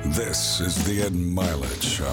This is the Ed Milet Show.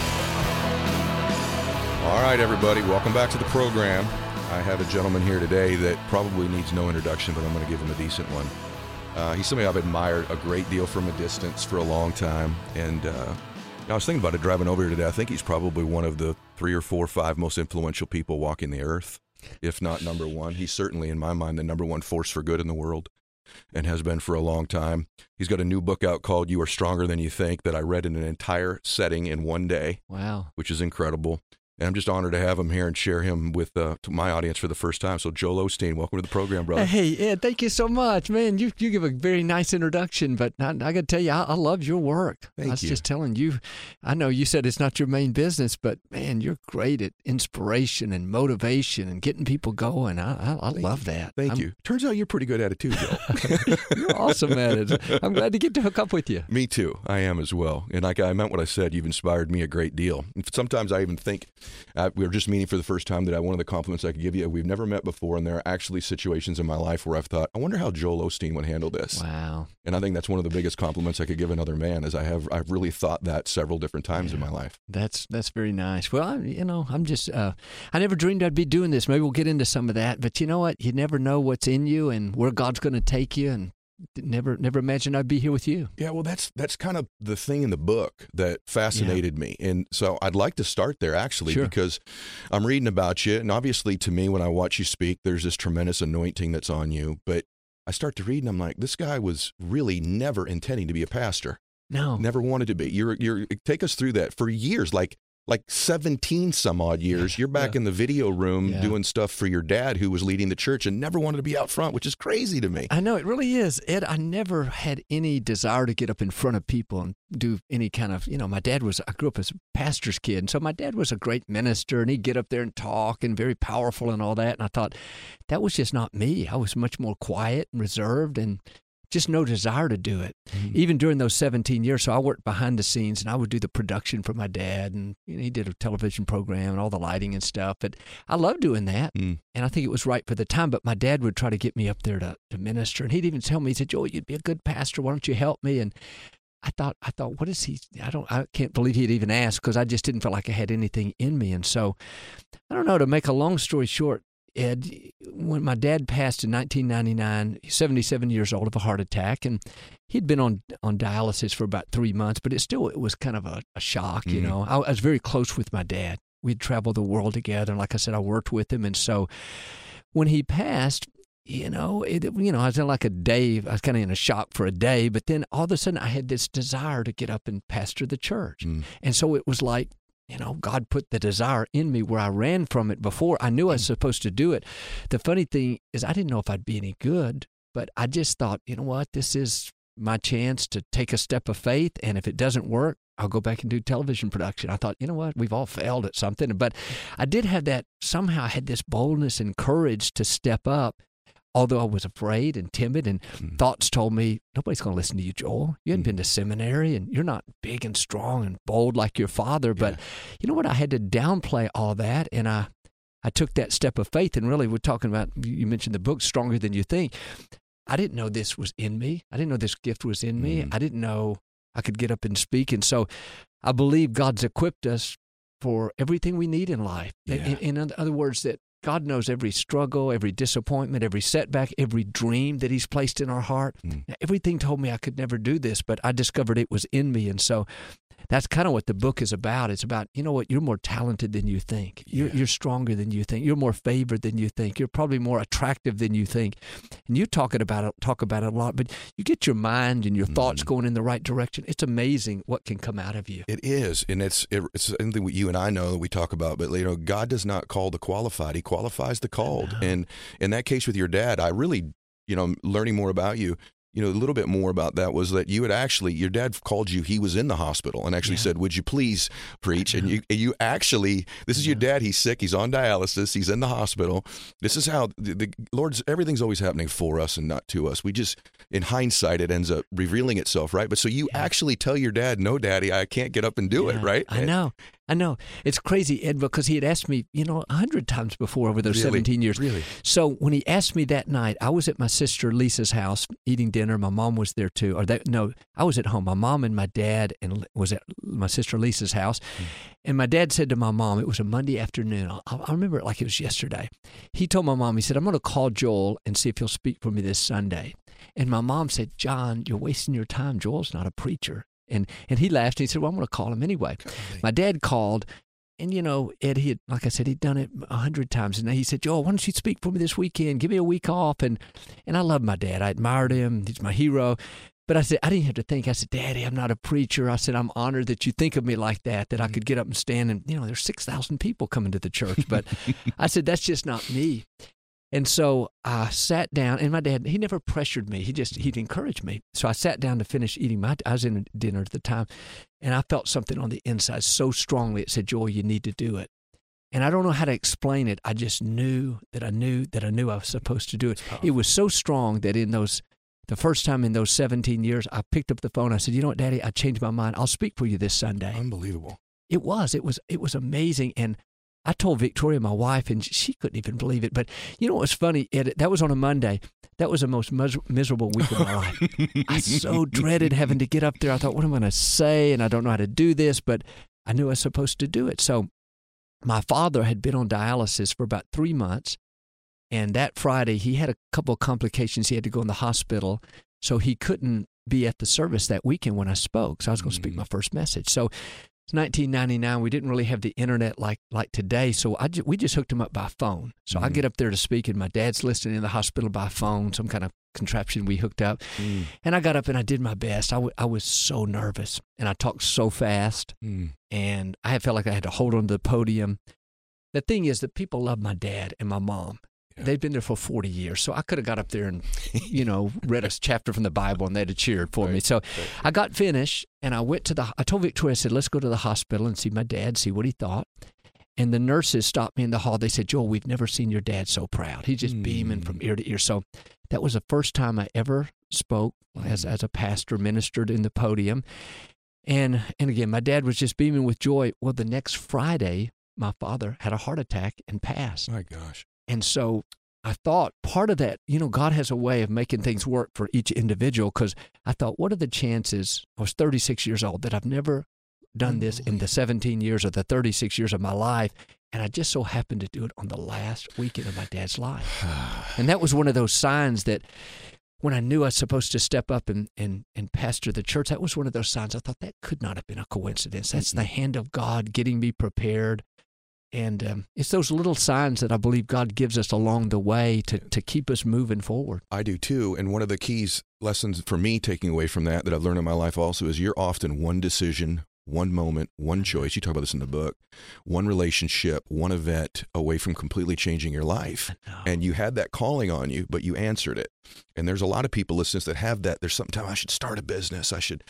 All right, everybody, welcome back to the program. I have a gentleman here today that probably needs no introduction, but I'm going to give him a decent one. He's somebody I've admired a great deal from a distance for a long time, and I was thinking about it driving over here today. I think he's probably one of the 3 or 4 or 5 most influential people walking the earth, if not number one. He's certainly, in my mind, the number one force for good in the world, and has been for a long time. He's got a new book out called You Are Stronger Than You Think that I read in an entire setting in one day. Wow. Which is incredible. And I'm just honored to have him here and share him with to my audience for the first time. So Joel Osteen, welcome to the program, brother. Hey, Ed, thank you so much. Man, you give a very nice introduction, but I got to tell you, I love your work. Thank you. I was just telling you, I know you said it's not your main business, but man, you're great at inspiration and motivation and getting people going. I love that. Thank you. Turns out you're pretty good at it too, Joel. You're awesome at it. I'm glad to get to hook up with you. Me too. I am as well. And I meant what I said. You've inspired me a great deal. Sometimes I even think, we were just meeting for the first time, that one of the compliments I could give you, we've never met before, and there are actually situations in my life where I've thought, I wonder how Joel Osteen would handle this. Wow. And I think that's one of the biggest compliments I could give another man, is I've really thought that several different times in my life. That's very nice. Well, I'm just, I never dreamed I'd be doing this. Maybe we'll get into some of that, but you know what? You never know what's in you and where God's going to take you, and never imagined I'd be here with you. Yeah, well, that's kind of the thing in the book that fascinated me. And so I'd like to start there, actually, because I'm reading about you. And obviously, to me, when I watch you speak, there's this tremendous anointing that's on you. But I start to read, and I'm like, this guy was really never intending to be a pastor. No. Never wanted to be. You're take us through that. For years, like 17 some odd years, you're back in the video room doing stuff for your dad, who was leading the church, and never wanted to be out front, which is crazy to me. I know, it really is. Ed, I never had any desire to get up in front of people and do any kind of, I grew up as a pastor's kid, and so my dad was a great minister, and he'd get up there and talk and very powerful and all that, and I thought, that was just not me. I was much more quiet and reserved, and just no desire to do it, even during those 17 years. So I worked behind the scenes, and I would do the production for my dad, and he did a television program and all the lighting and stuff. But I loved doing that, and I think it was right for the time. But my dad would try to get me up there to minister, and he'd even tell me, he said, "Joel, you'd be a good pastor. Why don't you help me?" And I thought, what is he? I can't believe he'd even ask, because I just didn't feel like I had anything in me. And so, I don't know, to make a long story short, Ed, when my dad passed in 1999, he's 77 years old of a heart attack, and he'd been on dialysis for about 3 months, but it was kind of a shock, I was very close with my dad. We'd traveled the world together, and like I said, I worked with him, and so when he passed, I was in like a day, I was kind of in a shock for a day, but then all of a sudden I had this desire to get up and pastor the church, and so it was like, God put the desire in me where I ran from it before. I knew I was supposed to do it. The funny thing is, I didn't know if I'd be any good, but I just thought, you know what, this is my chance to take a step of faith, and if it doesn't work, I'll go back and do television production. I thought, you know what, we've all failed at something, but I did have that, somehow I had this boldness and courage to step up. Although I was afraid and timid, and thoughts told me, nobody's going to listen to you, Joel. You hadn't been to seminary, and you're not big and strong and bold like your father. But you know what? I had to downplay all that, and I took that step of faith. And really, we're talking about, you mentioned the book, Stronger Than You Think. I didn't know this was in me. I didn't know this gift was in me. I didn't know I could get up and speak. And so I believe God's equipped us for everything we need in life. In other words, that God knows every struggle, every disappointment, every setback, every dream that He's placed in our heart. Everything told me I could never do this, but I discovered it was in me. And so that's kind of what the book is about. It's about, you know what, you're more talented than you think. You're stronger than you think. You're more favored than you think. You're probably more attractive than you think. And you talk about it a lot, but you get your mind and your thoughts going in the right direction. It's amazing what can come out of you. It is, and it's something you and I know that we talk about, but God does not call the qualified. He qualifies the called. And in that case with your dad, I really, learning more about you, a little bit more about that was that you had actually, your dad called you, he was in the hospital and actually said, would you please preach? And you actually, this is your dad, he's sick, he's on dialysis, he's in the hospital. This is how the Lord's, everything's always happening for us and not to us. We just, in hindsight, it ends up revealing itself, right? But so you actually tell your dad, no, Daddy, I can't get up and do it, right? I know. I know. It's crazy, Ed, because he had asked me, 100 times before over those 17 years. Really? So when he asked me that night, I was at my sister Lisa's house eating dinner. My mom was there too. I was at home. My mom and my dad was at my sister Lisa's house. And my dad said to my mom, it was a Monday afternoon. I remember it like it was yesterday. He told my mom, he said, I'm going to call Joel and see if he'll speak for me this Sunday. And my mom said, John, you're wasting your time. Joel's not a preacher. And he laughed. And he said, well, I'm going to call him anyway. Golly. My dad called. And, Ed, like I said, he'd done it 100 times. And he said, Joel, why don't you speak for me this weekend? Give me a week off. And I love my dad. I admired him. He's my hero. But I said, I didn't have to think. I said, Daddy, I'm not a preacher. I said, I'm honored that you think of me like that I could get up and stand. And, there's 6,000 people coming to the church. But I said, that's just not me. And so I sat down, and my dad, he never pressured me. He'd encouraged me. So I sat down to finish eating I was in dinner at the time, and I felt something on the inside so strongly. It said, Joel, you need to do it. And I don't know how to explain it. I just knew that I knew I was supposed to do it. It was so strong that the first time in those 17 years, I picked up the phone. I said, you know what, Daddy, I changed my mind. I'll speak for you this Sunday. Unbelievable. It was amazing. And I told Victoria, my wife, and she couldn't even believe it. But what was funny, Ed? That was on a Monday. That was the most miserable week of my life. I so dreaded having to get up there. I thought, what am I going to say? And I don't know how to do this, but I knew I was supposed to do it. So my father had been on dialysis for about 3 months. And that Friday, he had a couple of complications. He had to go in the hospital. So he couldn't be at the service that weekend when I spoke. So I was going to speak my first message. So 1999, we didn't really have the internet like today, so we just hooked him up by phone. So I get up there to speak, and my dad's listening in the hospital by phone, some kind of contraption we hooked up. And I got up and I did my best. I was so nervous, and I talked so fast, and I felt like I had to hold on to the podium. The thing is that people love my dad and my mom. Yeah. They've been there for 40 years, so I could have got up there and, read a chapter from the Bible, and they'd have cheered for me. So I got finished, and I told Victoria, I said, let's go to the hospital and see my dad, see what he thought. And the nurses stopped me in the hall. They said, Joel, we've never seen your dad so proud. He's just beaming from ear to ear. So that was the first time I ever spoke as a pastor, ministered in the podium. And again, my dad was just beaming with joy. Well, the next Friday, my father had a heart attack and passed. My gosh. And so I thought part of that, God has a way of making things work for each individual, because I thought, what are the chances? I was 36 years old, that I've never done this in the 17 years or the 36 years of my life. And I just so happened to do it on the last weekend of my dad's life. And that was one of those signs that when I knew I was supposed to step up and pastor the church, that was one of those signs. I thought that could not have been a coincidence. That's the hand of God getting me prepared. And it's those little signs that I believe God gives us along the way to keep us moving forward. I do too. And one of the keys lessons for me taking away from that I've learned in my life also is you're often one decision, one moment, one choice. You talk about this in the book, one relationship, one event away from completely changing your life. And you had that calling on you, but you answered it. And there's a lot of people listening that have that. There's sometimes I should start a business. I should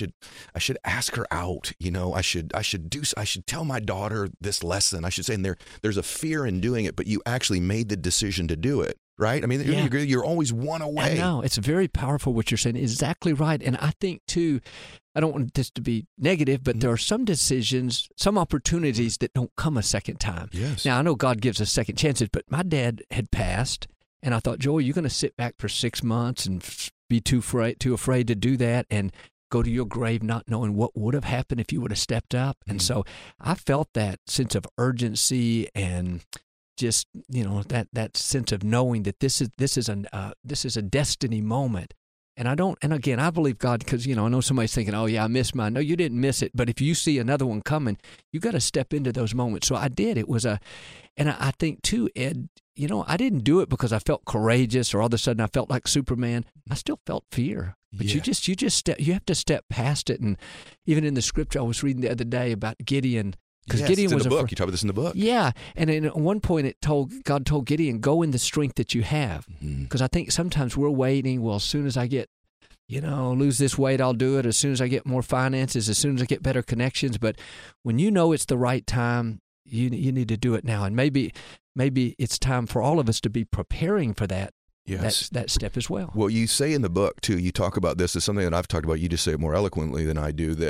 ask her out. I should tell my daughter this lesson. I should say, and there's a fear in doing it, but you actually made the decision to do it. Right? I mean, you're always one away. I know. It's very powerful what you're saying. Exactly right. And I think, too, I don't want this to be negative, but there are some decisions, some opportunities that don't come a second time. Yes. Now, I know God gives us second chances, but my dad had passed, and I thought, Joel, you're going to sit back for 6 months and be too afraid to do that and go to your grave not knowing what would have happened if you would have stepped up. And so I felt that sense of urgency and just that sense of knowing that this is a destiny moment. And again, I believe God, because I know somebody's thinking, oh yeah, I missed mine. No, you didn't miss it. But if you see another one coming, you got to step into those moments. So I did. It was and I think too, Ed, I didn't do it because I felt courageous or all of a sudden I felt like Superman. I still felt fear. But you have to step past it. And even in the scripture I was reading the other day about Gideon. Because Gideon was in the book. You talk about this in the book. Yeah, and at one point God told Gideon, go in the strength that you have. Because I think sometimes we're waiting, well, as soon as I get, lose this weight, I'll do it. As soon as I get more finances, as soon as I get better connections. But when it's the right time, you need to do it now. And maybe it's time for all of us to be preparing for that. Yes. That step as well. Well, you say in the book, too, you talk about this as something that I've talked about. You just say it more eloquently than I do, that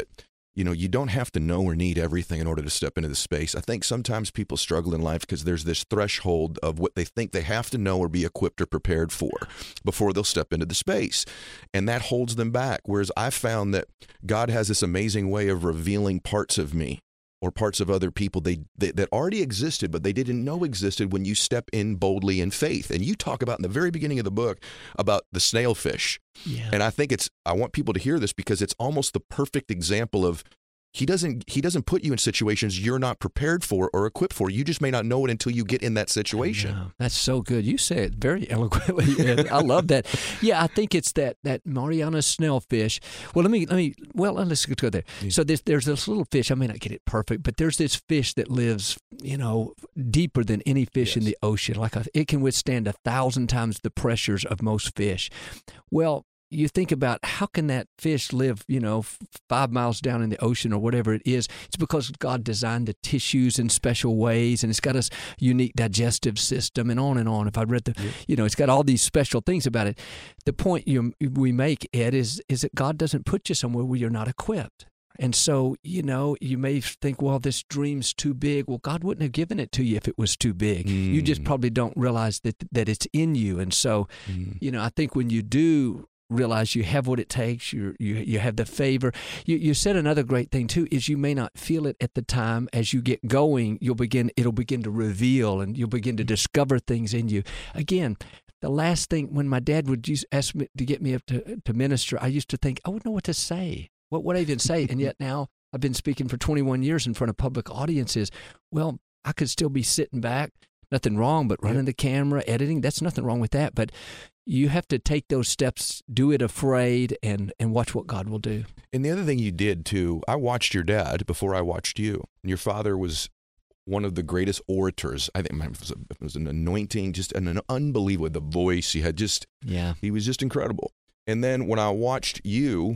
you don't have to know or need everything in order to step into the space. I think sometimes people struggle in life because there's this threshold of what they think they have to know or be equipped or prepared for before they'll step into the space. And that holds them back. Whereas I found that God has this amazing way of revealing parts of me or parts of other people that already existed, but they didn't know existed when you step in boldly in faith. And you talk about in the very beginning of the book about the snailfish. Yeah. And I think I want people to hear this because it's almost the perfect example of he doesn't put you in situations you're not prepared for or equipped for. You just may not know it until you get in that situation. That's so good. You say it very eloquently, Ed. I love that. Yeah, I think it's that Mariana snailfish. Well, let's go there. Yeah. So there's this little fish. I may not get it perfect, but there's this fish that lives, deeper than any fish in the ocean. It can withstand 1,000 times the pressures of most fish. Well, you think about how can that fish live, 5 miles down in the ocean or whatever it is. It's because God designed the tissues in special ways, and it's got a unique digestive system and on and on. If I read it's got all these special things about it. The point we make, Ed, is that God doesn't put you somewhere where you're not equipped. And so, you may think, well, this dream's too big. Well, God wouldn't have given it to you if it was too big. You just probably don't realize that it's in you. And so, I think when you do realize you have what it takes, you have the favor. You said another great thing too is you may not feel it at the time. As you get going, it'll begin to reveal, and you'll begin to discover things in you. Again, the last thing, when my dad would ask me to get me up to minister, I used to think I wouldn't know what to say. What would I even say? And yet now I've been speaking for 21 years in front of public audiences. Well, I could still be sitting back. Nothing wrong, but running the camera, editing, that's nothing wrong with that. But you have to take those steps, do it afraid, and watch what God will do. And the other thing you did, too, I watched your dad before I watched you. And your father was one of the greatest orators. I think it was an anointing, just an unbelievable, the voice he had he was just incredible. And then when I watched you,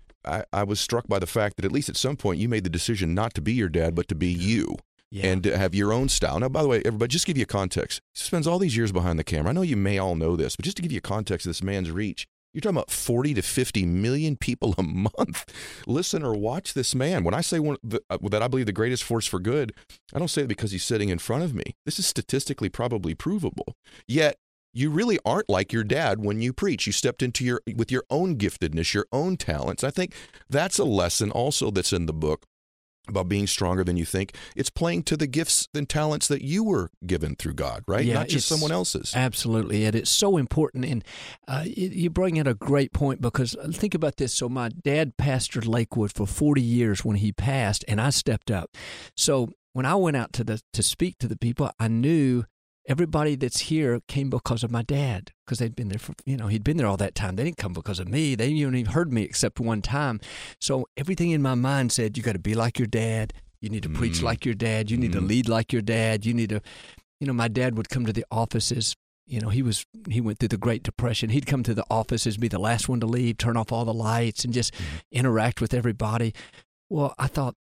I was struck by the fact that at least at some point you made the decision not to be your dad, but to be you. Yeah. And to have your own style. Now, by the way, everybody, just to give you a context. He spends all these years behind the camera. I know you may all know this, but just to give you a context of this man's reach, you're talking about 40 to 50 million people a month listen or watch this man. When I say that I believe the greatest force for good, I don't say it because he's sitting in front of me. This is statistically probably provable. Yet, you really aren't like your dad when you preach. You stepped into with your own giftedness, your own talents. I think that's a lesson also that's in the book about being stronger than you think. It's playing to the gifts and talents that you were given through God, right? Yeah, not just someone else's. Absolutely, and it's so important. And you bring in a great point, because think about this. So my dad pastored Lakewood for 40 years when he passed, and I stepped up. So when I went out to speak to the people, I knew everybody that's here came because of my dad, because they'd been there he'd been there all that time. They didn't come because of me. They hadn't even heard me except one time. So everything in my mind said, you got to be like your dad. You need to preach like your dad. You need to lead like your dad. You need to, my dad would come to the offices. He went through the Great Depression. He'd come to the offices, be the last one to leave, turn off all the lights, and just interact with everybody. Well, I thought,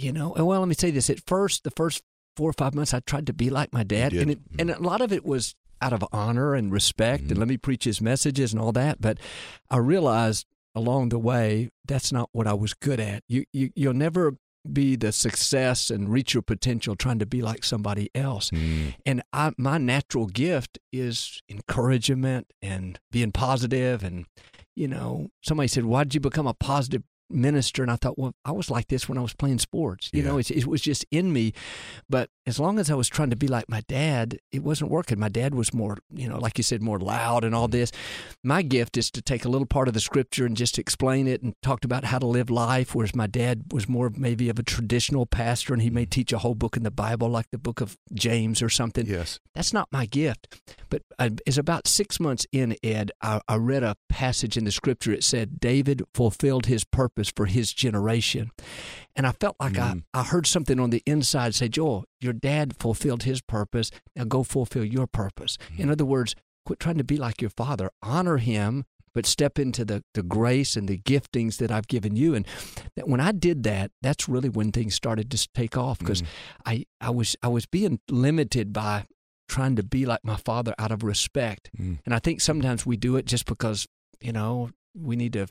let me say this. At first, the first 4 or 5 months, I tried to be like my dad, and a lot of it was out of honor and respect, and let me preach his messages and all that. But I realized along the way that's not what I was good at. You'll never be the success and reach your potential trying to be like somebody else. And my natural gift is encouragement and being positive. And somebody said, "Why did you become a positive minister?" And I thought, well, I was like this when I was playing sports. It was just in me. But as long as I was trying to be like my dad, it wasn't working. My dad was more, like you said, more loud and all this. My gift is to take a little part of the scripture and just explain it and talked about how to live life, whereas my dad was more maybe of a traditional pastor, and he may teach a whole book in the Bible, like the book of James or something. Yes. That's not my gift. But it's about 6 months in, Ed, I read a passage in the scripture. It said, David fulfilled his purpose for his generation. And I felt like I heard something on the inside say, Joel, your dad fulfilled his purpose. Now go fulfill your purpose. In other words, quit trying to be like your father. Honor him, but step into the grace and the giftings that I've given you. And when I did that, that's really when things started to take off, because I was being limited by trying to be like my father out of respect. And I think sometimes we do it just because, we need to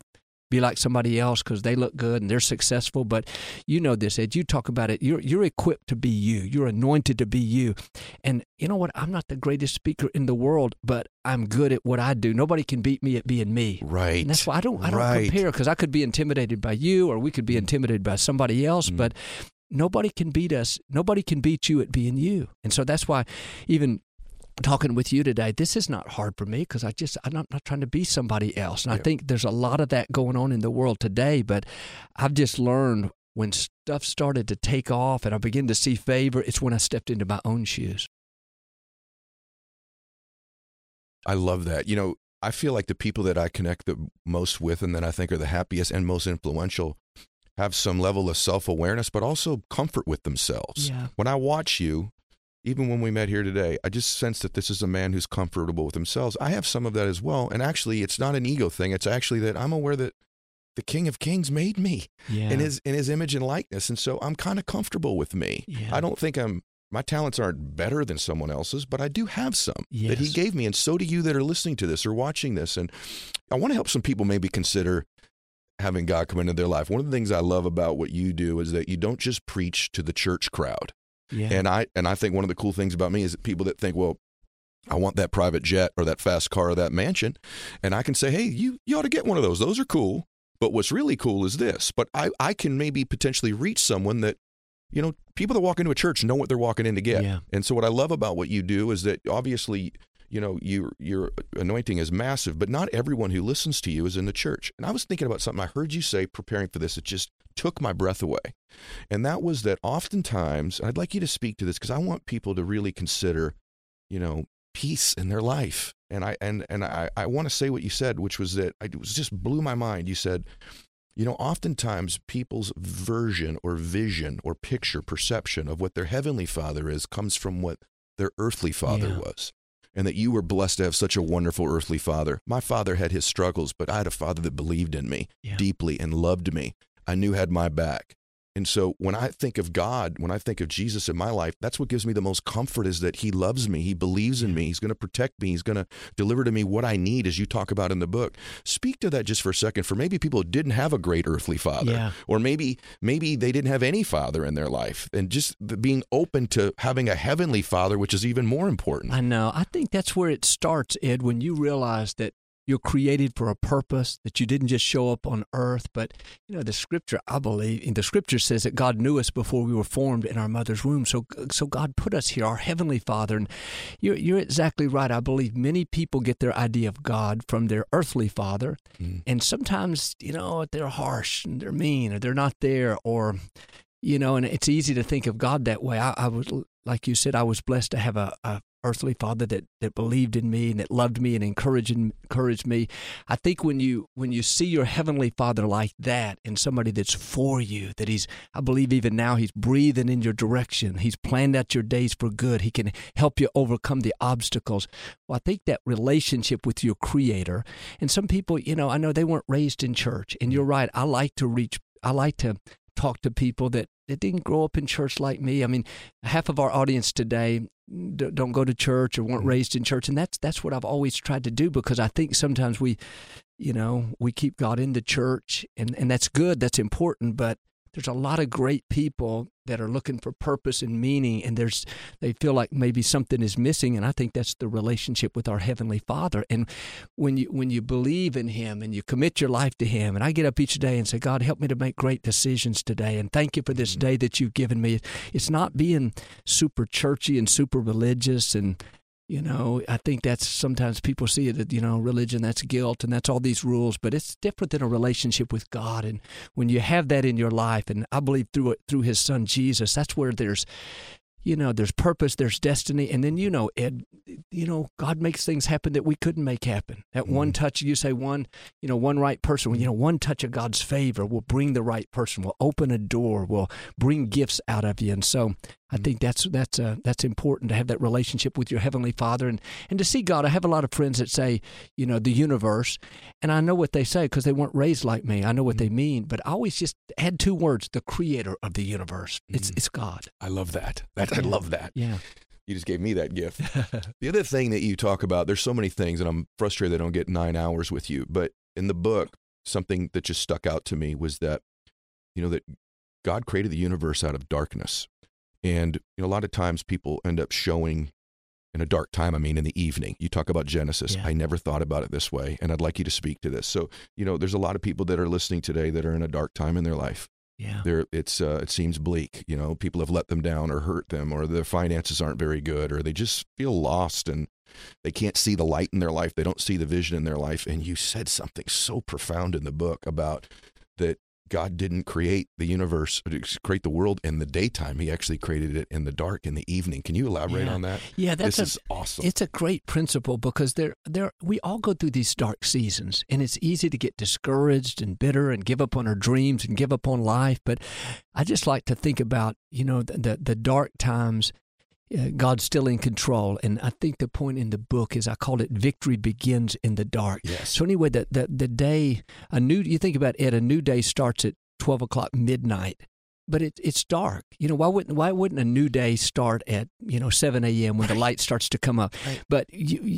be like somebody else because they look good and they're successful. But you know this, Ed. You talk about it. You're equipped to be you. You're anointed to be you. And you know what? I'm not the greatest speaker in the world, but I'm good at what I do. Nobody can beat me at being me. Right. And that's why I don't compare, because I could be intimidated by you, or we could be intimidated by somebody else, but nobody can beat us. Nobody can beat you at being you. And so that's why even talking with you today, this is not hard for me, because I'm not trying to be somebody else. And I think there's a lot of that going on in the world today, but I've just learned when stuff started to take off and I began to see favor, it's when I stepped into my own shoes. I love that. You know, I feel like the people that I connect the most with and that I think are the happiest and most influential have some level of self-awareness, but also comfort with themselves. Yeah. When I watch you, even when we met here today, I just sense that this is a man who's comfortable with themselves. I have some of that as well. And actually, it's not an ego thing. It's actually that I'm aware that the King of Kings made me in his image and likeness. And so I'm kind of comfortable with me. Yeah. I don't think my talents aren't better than someone else's, but I do have some that he gave me. And so do you that are listening to this or watching this. And I want to help some people maybe consider having God come into their life. One of the things I love about what you do is that you don't just preach to the church crowd. Yeah. And I think one of the cool things about me is that people that think, well, I want that private jet or that fast car or that mansion. And I can say, hey, you ought to get one of those. Those are cool. But what's really cool is this. But I can maybe potentially reach someone that, you know, people that walk into a church know what they're walking in to get. Yeah. And so what I love about what you do is that obviously, you know, your anointing is massive, but not everyone who listens to you is in the church. And I was thinking about something I heard you say preparing for this. It just took my breath away. And that was that oftentimes, I'd like you to speak to this because I want people to really consider, you know, peace in their life. And I want to say what you said, which was that it just blew my mind. You said, you know, oftentimes people's version or vision or picture, perception of what their heavenly Father is comes from what their earthly father was. And that you were blessed to have such a wonderful earthly father. My father had his struggles, but I had a father that believed in me deeply and loved me. I knew had my back. And so when I think of God, when I think of Jesus in my life, that's what gives me the most comfort, is that he loves me. He believes in me. He's going to protect me. He's going to deliver to me what I need, as you talk about in the book. Speak to that just for a second for maybe people who didn't have a great earthly father, or maybe they didn't have any father in their life, and just being open to having a heavenly father, which is even more important. I know. I think that's where it starts, Ed, when you realize that you're created for a purpose, that you didn't just show up on earth. But, you know, the scripture, I believe, in the scripture says that God knew us before we were formed in our mother's womb. So God put us here, our heavenly Father. And you're exactly right. I believe many people get their idea of God from their earthly father. And sometimes, you know, they're harsh and they're mean, or they're not there, or, you know, and it's easy to think of God that way. I was, like you said, I was blessed to have a earthly father that believed in me and that loved me and encouraged me. I think when you see your heavenly Father like that, and somebody that's for you, that I believe even now he's breathing in your direction. He's planned out your days for good. He can help you overcome the obstacles. Well, I think that relationship with your Creator, and some people, you know, I know they weren't raised in church, and you're right. I like to talk to people that didn't grow up in church like me. I mean, half of our audience today don't go to church or weren't raised in church, and that's what I've always tried to do, because I think sometimes we keep God in the church, and that's good, that's important, but there's a lot of great people that are looking for purpose and meaning, and they feel like maybe something is missing, and I think that's the relationship with our Heavenly Father. And when you believe in Him and you commit your life to Him, and I get up each day and say, God, help me to make great decisions today, and thank you for this day that you've given me. It's not being super churchy and super religious, and you know, I think that's sometimes people see it, you know, religion, that's guilt, and that's all these rules, but it's different than a relationship with God. And when you have that in your life, and I believe through His Son Jesus, that's where there's purpose, there's destiny, and then, you know, Ed, you know, God makes things happen that we couldn't make happen. That one touch, you say one right person, you know, one touch of God's favor will bring the right person, will open a door, will bring gifts out of you. And so I think that's important, to have that relationship with your Heavenly Father, and to see God. I have a lot of friends that say, you know, the universe, and I know what they say because they weren't raised like me. I know what they mean, but I always just add two words: the Creator of the universe. It's God. I love that. I love that. Yeah. You just gave me that gift. The other thing that you talk about, there's so many things, and I'm frustrated I don't get 9 hours with you, but in the book, something that just stuck out to me was that, that God created the universe out of darkness. And a lot of times people end up showing in a dark time, in the evening. You talk about Genesis. Yeah. I never thought about it this way, and I'd like you to speak to this. So, there's a lot of people that are listening today that are in a dark time in their life. Yeah. It seems bleak. People have let them down or hurt them, or their finances aren't very good, or they just feel lost and they can't see the light in their life. They don't see the vision in their life. And you said something so profound in the book about that God didn't create the universe, create the world in the daytime. He actually created it in the dark, in the evening. Can you elaborate on that? Yeah, this is awesome. It's a great principle because we all go through these dark seasons, and it's easy to get discouraged and bitter and give up on our dreams and give up on life. But I just like to think about, the dark times. God's still in control. And I think the point in the book is I called it victory begins in the dark. Yes. So anyway, the day, you think about it, a new day starts at 12 o'clock midnight. But it's dark. Why wouldn't a new day start at 7 a.m. when the light starts to come up? Right. But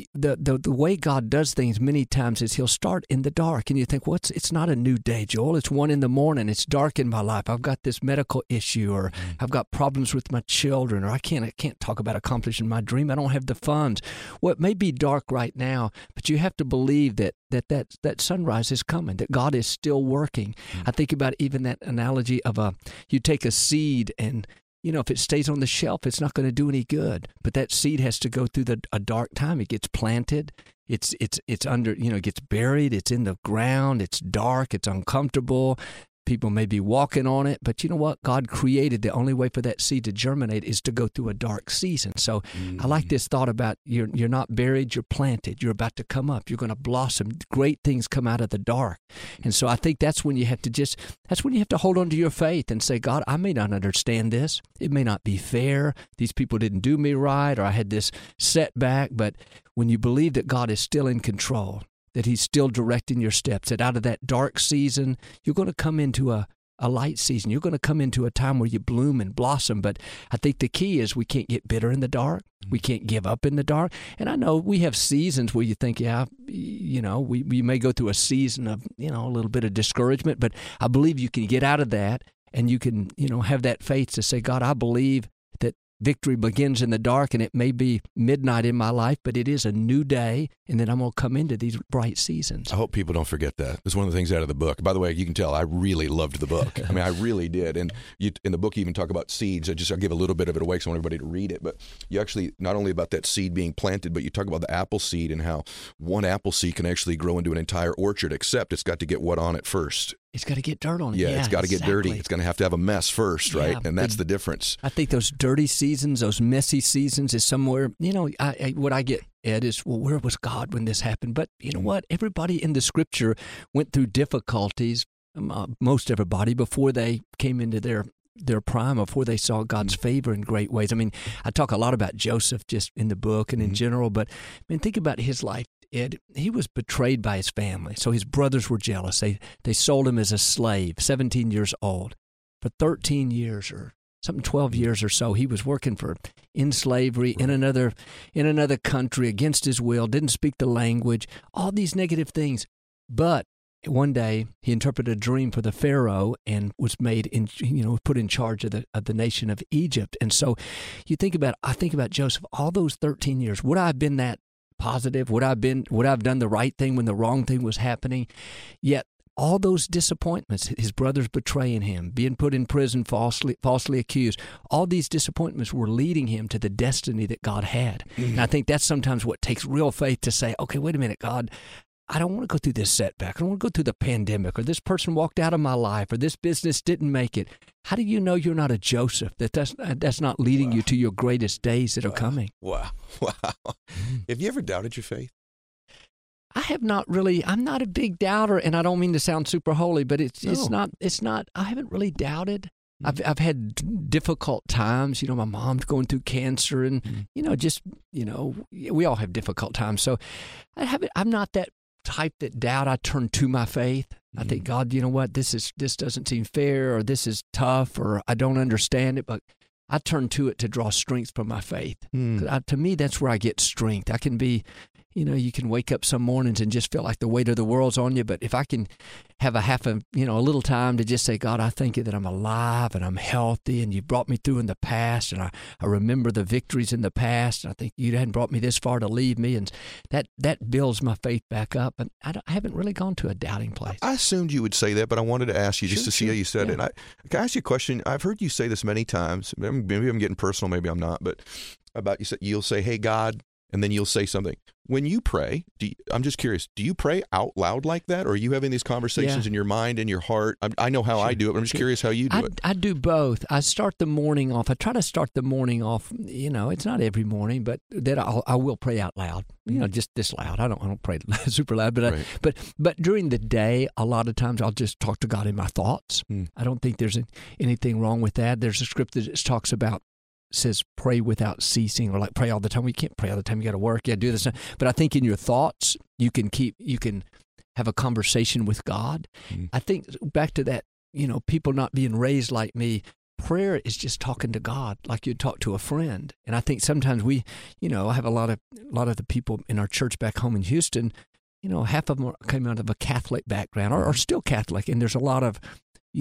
the way God does things many times is He'll start in the dark, and you think, well, it's not a new day, Joel. It's 1 a.m. It's dark in my life. I've got this medical issue, or I've got problems with my children, or I can't talk about accomplishing my dream. I don't have the funds. Well, it may be dark right now, but you have to believe that sunrise is coming, that God is still working. I think about even that analogy of you take a seed and, if it stays on the shelf, it's not going to do any good. But that seed has to go through a dark time. It gets planted. It's under, it gets buried. It's in the ground. It's dark. It's uncomfortable. People may be walking on it, but you know what? God created the only way for that seed to germinate is to go through a dark season. So I like this thought about you're not buried, you're planted. You're about to come up. You're going to blossom. Great things come out of the dark. And so I think that's when you have to hold on to your faith and say, God, I may not understand this. It may not be fair. These people didn't do me right, or I had this setback. But when you believe that God is still in control, that He's still directing your steps, that out of that dark season, you're going to come into a light season. You're going to come into a time where you bloom and blossom. But I think the key is we can't get bitter in the dark. We can't give up in the dark. And I know we have seasons where you think, we may go through a season of, a little bit of discouragement, but I believe you can get out of that, and you can, have that faith to say, God, I believe that victory begins in the dark, and it may be midnight in my life, but it is a new day, and then I'm going to come into these bright seasons. I hope people don't forget that. It's one of the things out of the book. By the way, you can tell I really loved the book. I really did. And in the book, you even talk about seeds. I'll give a little bit of it away because I want everybody to read it. But you actually, not only about that seed being planted, but you talk about the apple seed and how one apple seed can actually grow into an entire orchard, except it's got to get what on it first? It's got to get dirt on it. Yeah, it's got to get dirty. It's going to have a mess first, right? Yeah, and that's the difference. I think those dirty seasons, those messy seasons is somewhere, what I get, Ed, is, well, where was God when this happened? But you know what? Everybody in the Scripture went through difficulties, most everybody, before they came into their prime, before they saw God's favor in great ways. I talk a lot about Joseph just in the book and in general, but think about his life. Ed, he was betrayed by his family, so his brothers were jealous. They sold him as a slave, 17 years old. For 13 years or 12 years or so, he was working in slavery in another country against his will, didn't speak the language, all these negative things. But one day he interpreted a dream for the Pharaoh and was put in charge of the nation of Egypt. And so I think about Joseph, all those 13 years, would I have been that positive? Would I have done the right thing when the wrong thing was happening? Yet all those disappointments, his brothers betraying him, being put in prison falsely accused, all these disappointments were leading him to the destiny that God had. And I think that's sometimes what takes real faith to say, okay, wait a minute, God, I don't want to go through this setback. I don't want to go through the pandemic, or this person walked out of my life, or this business didn't make it. How do you know you're not a Joseph, that's not leading you to your greatest days that are coming? Wow. Have you ever doubted your faith? I have not really. I'm not a big doubter, and I don't mean to sound super holy, but it's not. I haven't really doubted. I've had difficult times. My mom's going through cancer, and we all have difficult times. So I'm not that type that doubt. I turn to my faith. I think, God, you know what? This doesn't seem fair, or this is tough, or I don't understand it, but I turn to it to draw strength from my faith. To me, that's where I get strength. I can be you can wake up some mornings and just feel like the weight of the world's on you. But if I can have a little time to just say, God, I thank you that I'm alive and I'm healthy and you brought me through in the past, and I remember the victories in the past, and I think you hadn't brought me this far to leave me, and that builds my faith back up. And I haven't really gone to a doubting place. I assumed you would say that, but I wanted to ask you just to see how you said it. Can I ask you a question? I've heard you say this many times. Maybe I'm getting personal, maybe I'm not, but about you'll say, hey, God, and then you'll say something. When you pray, I'm just curious, do you pray out loud like that, or are you having these conversations in your mind and your heart? I know how I do it, but I'm just curious how you do it. I do both. I start the morning off. I try to start the morning off, it's not every morning, but that I will pray out loud, just this loud. I don't pray super loud, but but during the day, a lot of times I'll just talk to God in my thoughts. I don't think there's anything wrong with that. There's a scripture that talks about, says pray without ceasing, or like pray all the time. We can't pray all the time. You got to work. You got to do this. But I think in your thoughts, you can have a conversation with God. I think back to that, people not being raised like me, prayer is just talking to God like you'd talk to a friend. And I think sometimes we, I have a lot of the people in our church back home in Houston, half of them came out of a Catholic background or are still Catholic. And there's a lot of,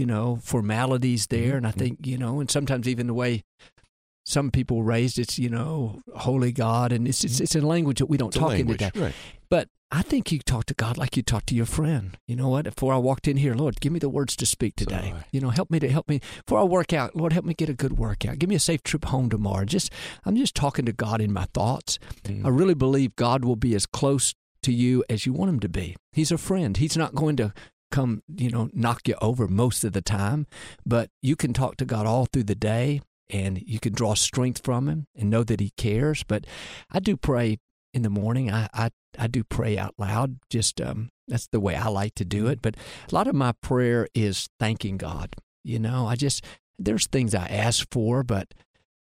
formalities there. And I think, and sometimes even the way some people raised, it's, holy God, and it's a language that we don't talk in today. Right. But I think you talk to God like you talk to your friend. You know what? Before I walked in here, Lord, give me the words to speak today. Help me. Before I work out, Lord, help me get a good workout. Give me a safe trip home tomorrow. I'm just talking to God in my thoughts. I really believe God will be as close to you as you want him to be. He's a friend. He's not going to come, knock you over most of the time, but you can talk to God all through the day. And you can draw strength from him and know that he cares. But I do pray in the morning. I do pray out loud. Just that's the way I like to do it. But a lot of my prayer is thanking God. There's things I ask for, but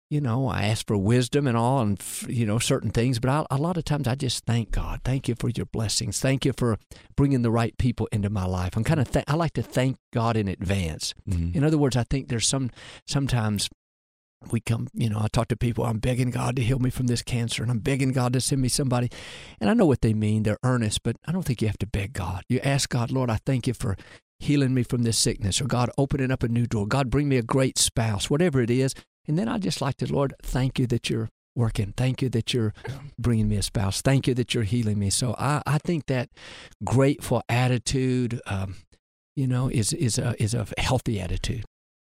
I ask for wisdom and all, and certain things. But a lot of times I just thank God. Thank you for your blessings. Thank you for bringing the right people into my life. I like to thank God in advance. In other words, I think there's sometimes. We come, I talk to people, I'm begging God to heal me from this cancer, and I'm begging God to send me somebody. And I know what they mean. They're earnest, but I don't think you have to beg God. You ask God, Lord, I thank you for healing me from this sickness, or God, opening up a new door. God, bring me a great spouse, whatever it is. And then I just like to, Lord, thank you that you're working. Thank you that you're bringing me a spouse. Thank you that you're healing me. So I think that grateful attitude, is a healthy attitude.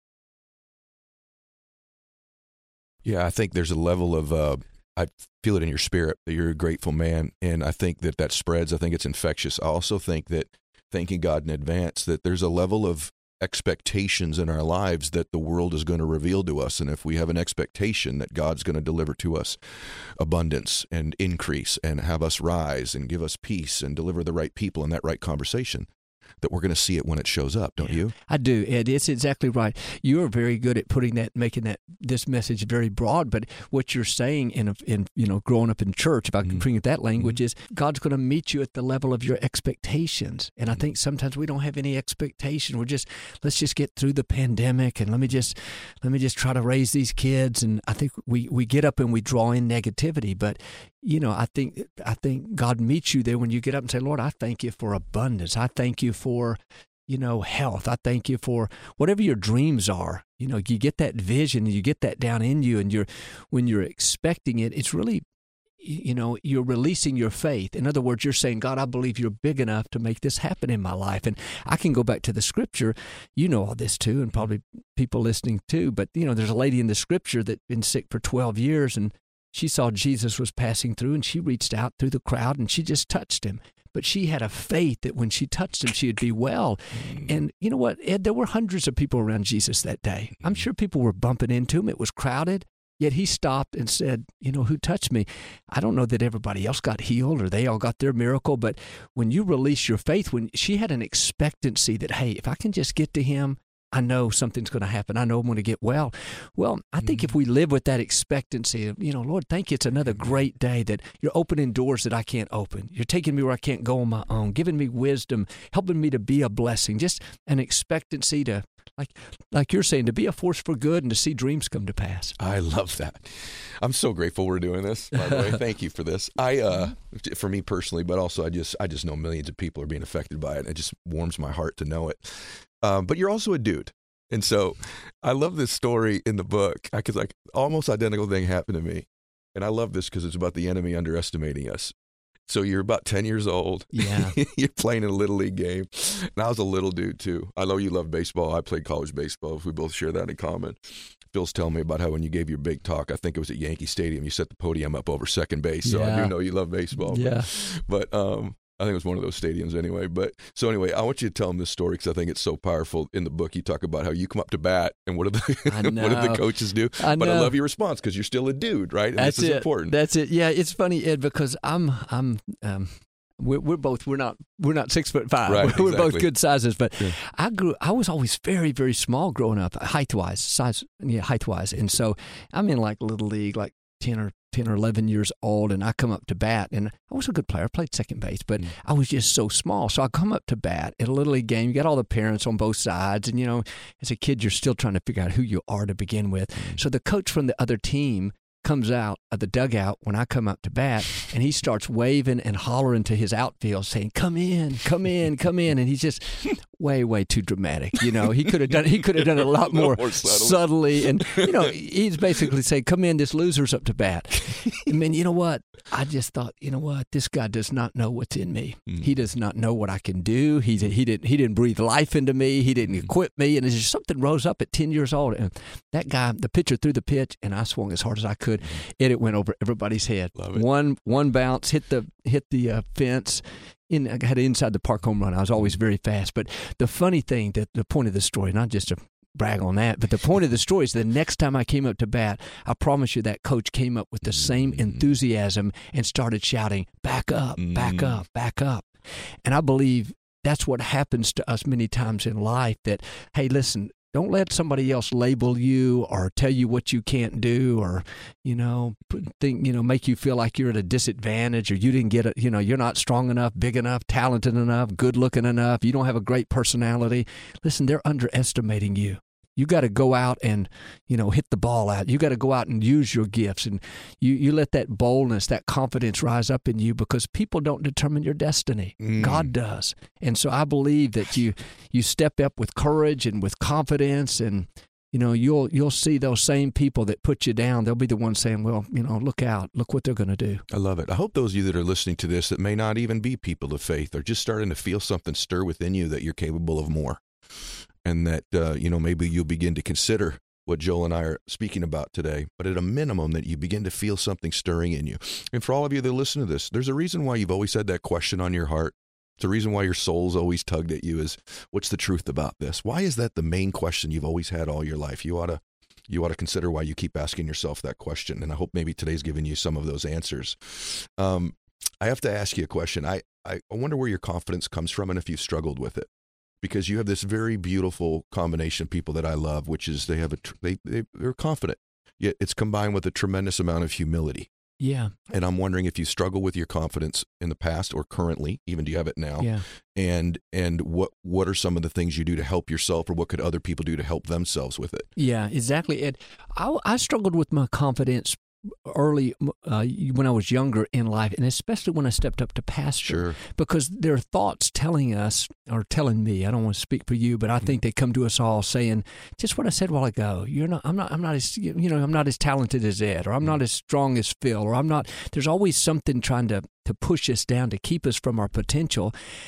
Yeah, I think there's a level of, I feel it in your spirit that you're a grateful man, and I think that spreads. I think it's infectious. I also think that thanking God in advance, that there's a level of expectations in our lives that the world is going to reveal to us, and if we have an expectation that God's going to deliver to us abundance and increase and have us rise and give us peace and deliver the right people in that right conversation, that we're going to see it when it shows up, don't you? I do, Ed. It's exactly right. You are very good at making this message very broad. But what you're saying in growing up in church, if I can bring it that language, is God's going to meet you at the level of your expectations. And I think sometimes we don't have any expectation. Let's just get through the pandemic, and let me just try to raise these kids. And I think we get up and we draw in negativity, but. I think God meets you there when you get up and say, Lord, I thank you for abundance. I thank you for, health. I thank you for whatever your dreams are. You get that vision and you get that down in you, and when you're expecting it, it's really, you're releasing your faith. In other words, you're saying, God, I believe you're big enough to make this happen in my life. And I can go back to the scripture. You know all this too, and probably people listening too. But, there's a lady in the scripture that's been sick for 12 years, and she saw Jesus was passing through, and she reached out through the crowd, and she just touched him. But she had a faith that when she touched him, she would be well. And you know what, Ed? There were hundreds of people around Jesus that day. I'm sure people were bumping into him. It was crowded. Yet he stopped and said, who touched me? I don't know that everybody else got healed or they all got their miracle, but when you release your faith, when she had an expectancy that, hey, if I can just get to him, I know something's going to happen. I know I'm going to get well. Well, I think if we live with that expectancy of, Lord, thank you, it's another great day that you're opening doors that I can't open. You're taking me where I can't go on my own, giving me wisdom, helping me to be a blessing, just an expectancy to, like you're saying, to be a force for good and to see dreams come to pass. I love that. I'm so grateful we're doing this, by the way. Thank you for this. For me personally, but also I just know millions of people are being affected by it. It just warms my heart to know it. But you're also a dude. And so I love this story in the book because almost identical thing happened to me. And I love this because it's about the enemy underestimating us. So you're about 10 years old. Yeah. You're playing in a little league game. And I was a little dude too. I know you love baseball. I played college baseball. We both share that in common. Phil's telling me about how when you gave your big talk, I think it was at Yankee Stadium, you set the podium up over second base. So I do know you love baseball. Yeah. But I think it was one of those stadiums anyway. But so anyway, I want you to tell them this story because I think it's so powerful. In the book, you talk about how you come up to bat and what do the coaches do? But I love your response because you're still a dude, right? And this is important. That's it. Yeah, it's funny, Ed, because we're not 6'5". Right, we're exactly. both good sizes, but yeah. I was always very, very small growing up, height-wise, and so I'm in like little league, like 10 or 11 years old, and I come up to bat, and I was a good player. I played second base, but I was just so small. So I come up to bat at a little league game. You got all the parents on both sides, and as a kid, you're still trying to figure out who you are to begin with. So the coach from the other team comes out of the dugout when I come up to bat, and he starts waving and hollering to his outfield saying, come in, come in, come in. And he's just way, way too dramatic. He could have done it a lot more subtly. And, he's basically saying, come in, this loser's up to bat. I mean, you know what? I just thought, this guy does not know what's in me. He does not know what I can do. He didn't breathe life into me. He didn't equip me. And just something rose up at 10 years old. And that guy, the pitcher threw the pitch, and I swung as hard as I could. And it went over everybody's head. Love it. One bounce, hit the fence. I had an inside the park home run. I was always very fast. But the funny thing, that the point of the story, not just to brag on that, but the point of the story is the next time I came up to bat, I promise you that coach came up with the same enthusiasm and started shouting, back up, back up, back up. And I believe that's what happens to us many times in life, that, hey, listen, don't let somebody else label you or tell you what you can't do, or, make you feel like you're at a disadvantage, or you didn't get it. You're not strong enough, big enough, talented enough, good looking enough. You don't have a great personality. Listen, they're underestimating you. You got to go out and, hit the ball out. You got to go out and use your gifts, and you let that boldness, that confidence rise up in you, because people don't determine your destiny. God does. And so I believe that you step up with courage and with confidence, and, you'll see those same people that put you down. They'll be the ones saying, well, look out, look what they're going to do. I love it. I hope those of you that are listening to this that may not even be people of faith are just starting to feel something stir within you that you're capable of more. And that, maybe you'll begin to consider what Joel and I are speaking about today, but at a minimum that you begin to feel something stirring in you. And for all of you that listen to this, there's a reason why you've always had that question on your heart. It's a reason why your soul's always tugged at you is, what's the truth about this? Why is that the main question you've always had all your life? You ought to consider why you keep asking yourself that question. And I hope maybe today's giving you some of those answers. I have to ask you a question. I wonder where your confidence comes from and if you've struggled with it. Because you have this very beautiful combination of people that I love, which is they're confident, yet it's combined with a tremendous amount of humility. Yeah. And I'm wondering if you struggle with your confidence in the past or currently, even do you have it now? Yeah. And what are some of the things you do to help yourself, or what could other people do to help themselves with it? Yeah, exactly, Ed. I struggled with my confidence early when I was younger in life, and especially when I stepped up to pastor. Sure. Because there are thoughts telling me, I don't want to speak for you, but I think they come to us all saying just what I said a while ago. I'm not as talented as Ed, or I'm not as strong as Phil, or there's always something trying to push us down, to keep us from our potential.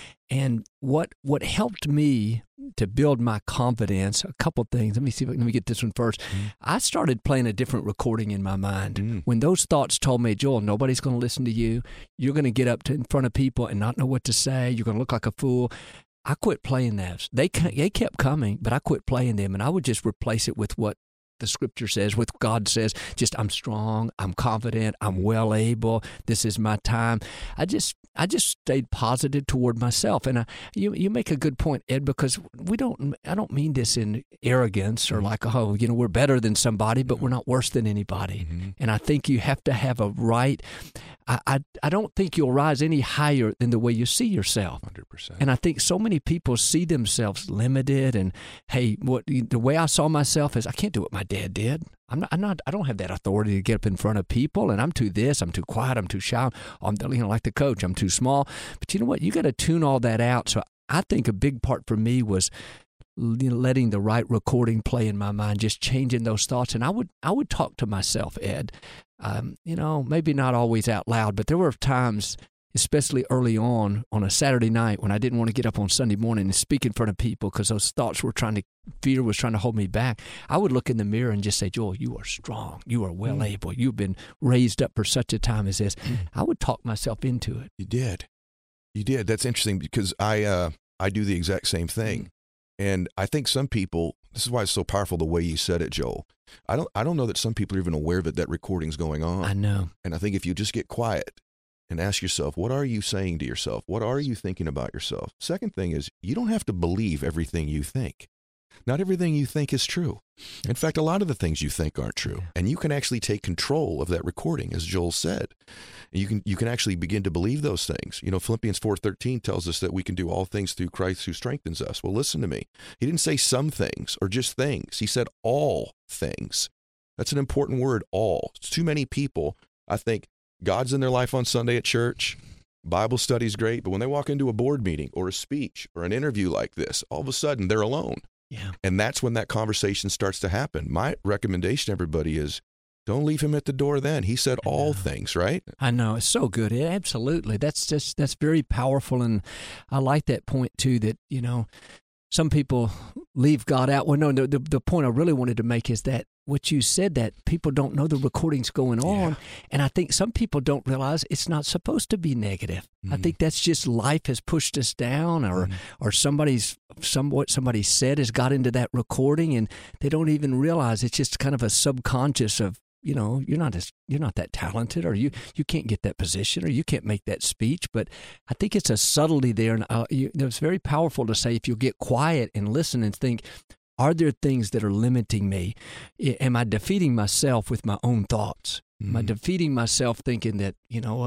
And what helped me to build my confidence, a couple things. Let me get this one first. I started playing a different recording in my mind. When those thoughts told me, Joel, nobody's going to listen to you. You're going to get up in front of people and not know what to say. You're going to look like a fool. I quit playing those. They kept coming, but I quit playing them, and I would just replace it with what the Scripture says, what God says, just I'm strong, I'm confident, I'm well able, this is my time. I just stayed positive toward myself. And you make a good point, Ed, because I don't mean this in arrogance or like, we're better than somebody, but we're not worse than anybody. Mm-hmm. And I think you have to have a right. I don't think you'll rise any higher than the way you see yourself. 100%. And I think so many people see themselves limited. And hey, the way I saw myself is I can't do what my dad did. I don't have that authority to get up in front of people. And I'm too quiet, I'm too shy. I'm like the coach, I'm too small. But you know what? You got to tune all that out. So I think a big part for me was letting the right recording play in my mind, just changing those thoughts. And I would talk to myself, Ed. Maybe not always out loud, but there were times, especially early on a Saturday night when I didn't want to get up on Sunday morning and speak in front of people because those thoughts fear was trying to hold me back. I would look in the mirror and just say, Joel, you are strong. You are well able. You've been raised up for such a time as this. I would talk myself into it. You did. That's interesting because I do the exact same thing. And I think some people, this is why it's so powerful the way you said it, Joel. I don't know that some people are even aware that recording's going on. I know. And I think if you just get quiet and ask yourself, what are you saying to yourself? What are you thinking about yourself? Second thing is, you don't have to believe everything you think. Not everything you think is true. In fact, a lot of the things you think aren't true. And you can actually take control of that recording, as Joel said. You can actually begin to believe those things. Philippians 4:13 tells us that we can do all things through Christ who strengthens us. Well, listen to me. He didn't say some things or just things. He said all things. That's an important word, all. Too many people, I think, God's in their life on Sunday at church. Bible study's great, but when they walk into a board meeting or a speech or an interview like this, all of a sudden they're alone. Yeah. And that's when that conversation starts to happen. My recommendation to everybody is don't leave him at the door then. He said all things, right? I know. It's so good. Absolutely. That's very powerful. And I like that point too, that, some people leave God out. Well, no, the point I really wanted to make is that what you said, that people don't know the recording's going on. Yeah. And I think some people don't realize it's not supposed to be negative. Mm-hmm. I think that's just life has pushed us down or what somebody said has got into that recording and they don't even realize it's just kind of a subconscious of, you're not that talented, or you can't get that position, or you can't make that speech. But I think it's a subtlety there, and it's very powerful to say if you get quiet and listen and think, are there things that are limiting me? Am I defeating myself with my own thoughts? Mm-hmm. Am I defeating myself thinking that,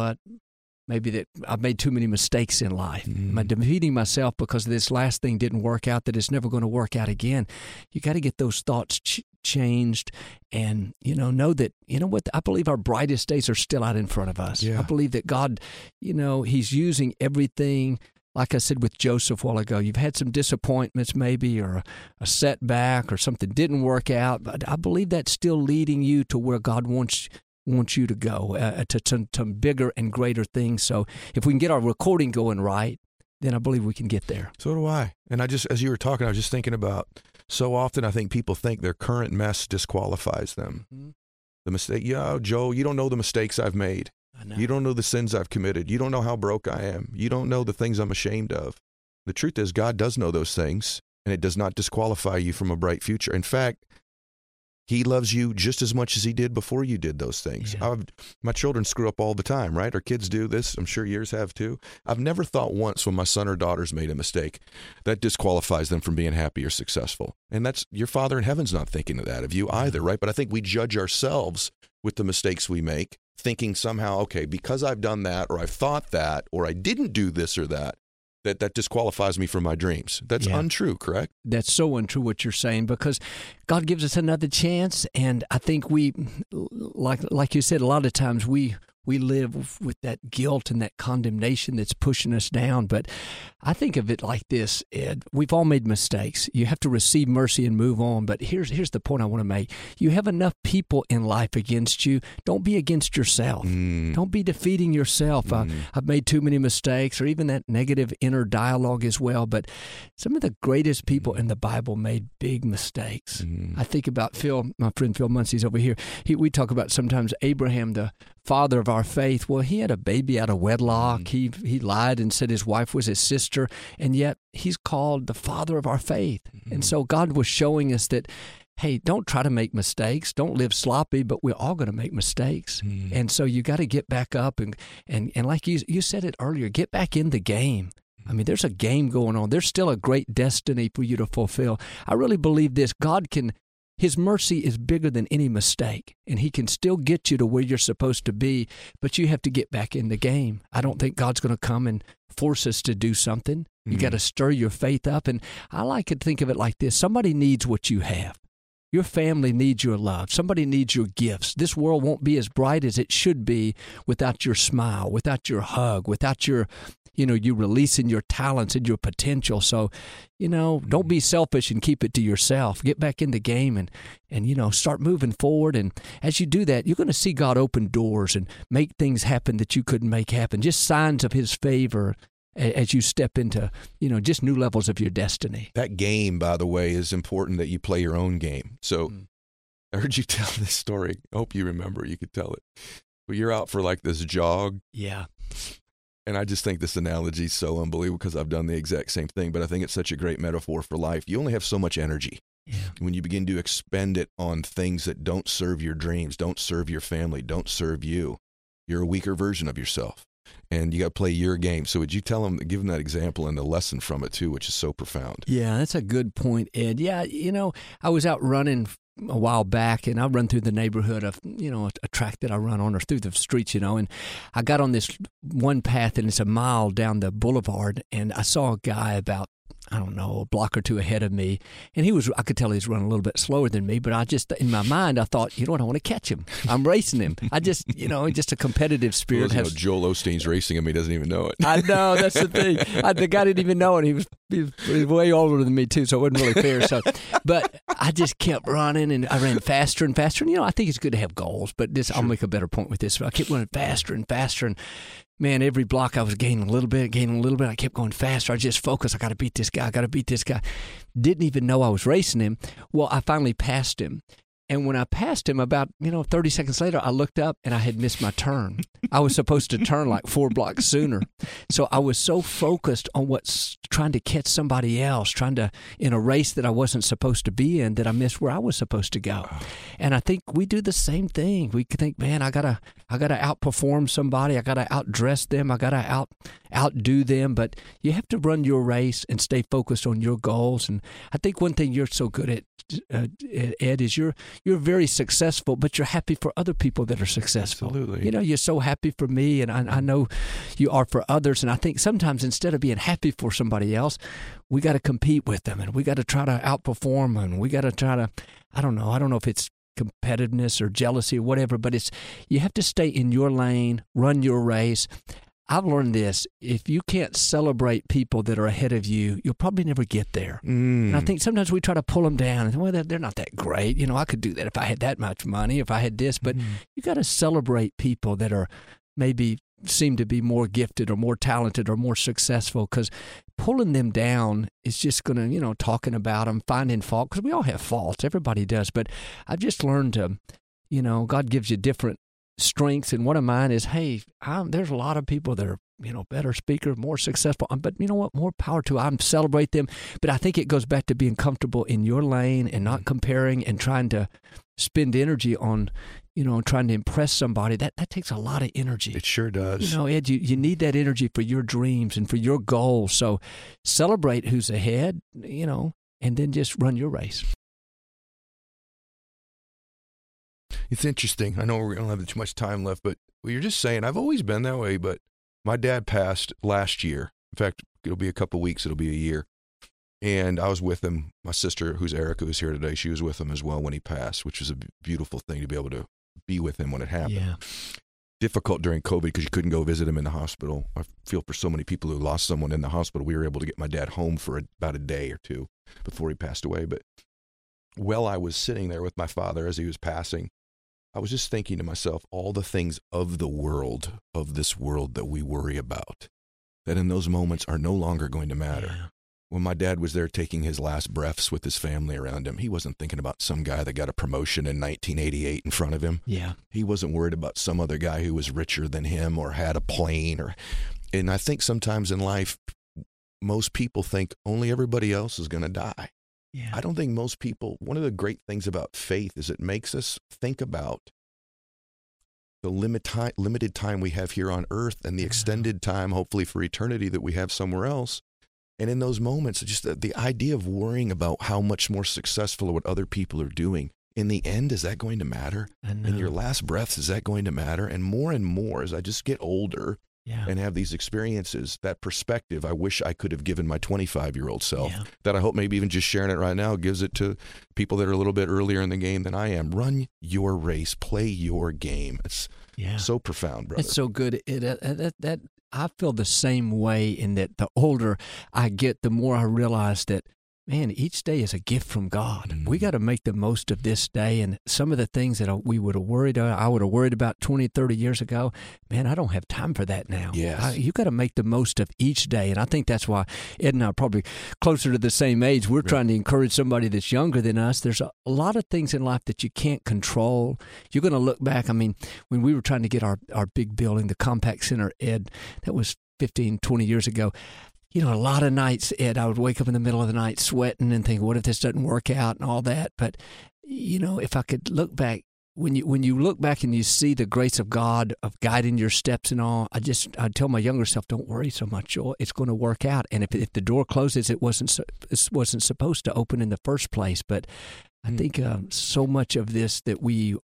maybe that I've made too many mistakes in life? Mm-hmm. Am I defeating myself because this last thing didn't work out, that it's never going to work out again? You got to get those thoughts changed and, know that, I believe our brightest days are still out in front of us. Yeah. I believe that God, He's using everything. Like I said with Joseph a while ago, you've had some disappointments maybe, or a setback, or something didn't work out, but I believe that's still leading you to where God wants you to go, to bigger and greater things. So if we can get our recording going right, then I believe we can get there. So do I. And as you were talking, I was just thinking about, so often I think people think their current mess disqualifies them. Mm-hmm. The mistake, Joe, you don't know the mistakes I've made. You don't know the sins I've committed. You don't know how broke I am. You don't know the things I'm ashamed of. The truth is, God does know those things, and it does not disqualify you from a bright future. In fact, He loves you just as much as He did before you did those things. Yeah. My children screw up all the time, right? Our kids do this. I'm sure yours have too. I've never thought once when my son or daughter's made a mistake that disqualifies them from being happy or successful. And that's, your Father in heaven's not thinking of that of you either, right? But I think we judge ourselves with the mistakes we make, thinking somehow, okay, because I've done that, or I've thought that, or I didn't do this or that disqualifies me from my dreams. That's untrue, correct? That's so untrue what you're saying, because God gives us another chance, and I think we, like you said, a lot of times we live with that guilt and that condemnation that's pushing us down. But I think of it like this, Ed. We've all made mistakes. You have to receive mercy and move on. But here's the point I want to make. You have enough people in life against you. Don't be against yourself. Don't be defeating yourself. I've made too many mistakes, or even that negative inner dialogue as well. But some of the greatest people in the Bible made big mistakes. I think about Phil, my friend Phil Muncie's over here. We talk about sometimes Abraham, the father of our faith. Well, he had a baby out of wedlock. He lied and said his wife was his sister, and yet he's called the father of our faith. And so God was showing us that, hey, don't try to make mistakes. Don't live sloppy, but we're all going to make mistakes. And so you got to get back up and like you said it earlier, get back in the game. I mean, there's a game going on. There's still a great destiny for you to fulfill. I really believe this. His mercy is bigger than any mistake, and he can still get you to where you're supposed to be, but you have to get back in the game. I don't think God's going to come and force us to do something. You got to stir your faith up, and I like to think of it like this. Somebody needs what you have. Your family needs your love. Somebody needs your gifts. This world won't be as bright as it should be without your smile, without your hug, without you releasing your talents and your potential. So, don't be selfish and keep it to yourself. Get back in the game and start moving forward. And as you do that, you're going to see God open doors and make things happen that you couldn't make happen. Just signs of his favor as you step into, just new levels of your destiny. That game, by the way, is important that you play your own game. So I heard you tell this story. I hope you remember. You could tell it. But you're out for like this jog. Yeah. And I just think this analogy is so unbelievable because I've done the exact same thing, but I think it's such a great metaphor for life. You only have so much energy. Yeah. When you begin to expend it on things that don't serve your dreams, don't serve your family, don't serve you, you're a weaker version of yourself. And you got to play your game. So would you give them that example and the lesson from it too, which is so profound? Yeah, that's a good point, Ed. Yeah, I was out running a while back, and I run through the neighborhood of, a track that I run on, or through the streets, and I got on this one path, and it's a mile down the boulevard, and I saw a guy about, a block or two ahead of me, and I could tell he was running a little bit slower than me, but in my mind, I thought, I want to catch him. I'm racing him. I just, just a competitive spirit. Joel Osteen's racing him. He doesn't even know it. I know, that's the thing. The guy didn't even know it. He was way older than me too, so it wasn't really fair. So, but I just kept running, and I ran faster and faster. And, I think it's good to have goals, but I'll make a better point with this. But I kept running faster and faster, and man, every block I was gaining a little bit. I kept going faster. I just focused. I got to beat this guy. Didn't even know I was racing him. Well, I finally passed him. And when I passed him, about 30 seconds later, I looked up and I had missed my turn. I was supposed to turn like 4 blocks sooner. So I was so focused on trying to catch somebody else, in a race that I wasn't supposed to be in, that I missed where I was supposed to go. And I think we do the same thing. We think, man, I gotta outperform somebody. I gotta outdress them. I gotta outdo them. But you have to run your race and stay focused on your goals. And I think one thing you're so good at, Ed, is you're very successful, but you're happy for other people that are successful. Absolutely. You're so happy for me, and I know you are for others. And I think sometimes instead of being happy for somebody else, we got to compete with them, and we got to try to outperform them. And we got to try to, I don't know if it's competitiveness or jealousy or whatever, but you have to stay in your lane, run your race. I've learned this. If you can't celebrate people that are ahead of you, you'll probably never get there. And I think sometimes we try to pull them down. And, well, they're not that great. I could do that if I had that much money, if I had this. But you got to celebrate people that are maybe seem to be more gifted or more talented or more successful, because pulling them down is just going to, talking about them, finding fault, because we all have faults. Everybody does. But I've just learned to, God gives you different strengths, and one of mine is, hey, there's a lot of people that are, better speakers, more successful, but you know what, more power to them. I celebrate them, but I think it goes back to being comfortable in your lane and not comparing and trying to spend energy on, trying to impress somebody. That takes a lot of energy. It sure does. Ed, you need that energy for your dreams and for your goals. So celebrate who's ahead, and then just run your race. It's interesting. I know we don't have too much time left, but you're just saying, I've always been that way, but my dad passed last year. In fact, it'll be a couple of weeks. It'll be a year. And I was with him. My sister, who's Erica, who's here today, she was with him as well when he passed, which was a beautiful thing to be able to be with him when it happened. Yeah. Difficult during COVID because you couldn't go visit him in the hospital. I feel for so many people who lost someone in the hospital. We were able to get my dad home for about a day or two before he passed away. But while I was sitting there with my father as he was passing, I was just thinking to myself, all the things of the world, of this world that we worry about, that in those moments are no longer going to matter. Yeah. When my dad was there taking his last breaths with his family around him, he wasn't thinking about some guy that got a promotion in 1988 in front of him. Yeah. He wasn't worried about some other guy who was richer than him or had a plane. And I think sometimes in life, most people think only everybody else is going to die. Yeah. I don't think most people, one of the great things about faith is it makes us think about the limited time we have here on earth and the extended time, hopefully for eternity, that we have somewhere else. And in those moments, just the idea of worrying about how much more successful or what other people are doing, in the end, is that going to matter? In your last breaths, is that going to matter? And more, as I just get older and have these experiences, that perspective I wish I could have given my 25-year-old self, that I hope maybe even just sharing it right now gives it to people that are a little bit earlier in the game than I am. Run your race, play your game. It's so profound, brother. It's so good. I feel the same way in that the older I get, the more I realize that, man, each day is a gift from God. We got to make the most of this day. And some of the things that I would have worried about 20, 30 years ago, man, I don't have time for that now. Yes. You got to make the most of each day. And I think that's why Ed and I are probably closer to the same age. We're trying to encourage somebody that's younger than us. There's a lot of things in life that you can't control. You're going to look back. I mean, when we were trying to get our big building, the Compaq Center, Ed, that was 15, 20 years ago. You know, a lot of nights, Ed, I would wake up in the middle of the night sweating and think, what if this doesn't work out and all that? But, you know, if I could look back, when you look back and you see the grace of God of guiding your steps and all, I'd tell my younger self, don't worry so much, Joel. It's going to work out. And if the door closes, it wasn't supposed to open in the first place. But I think so much of this that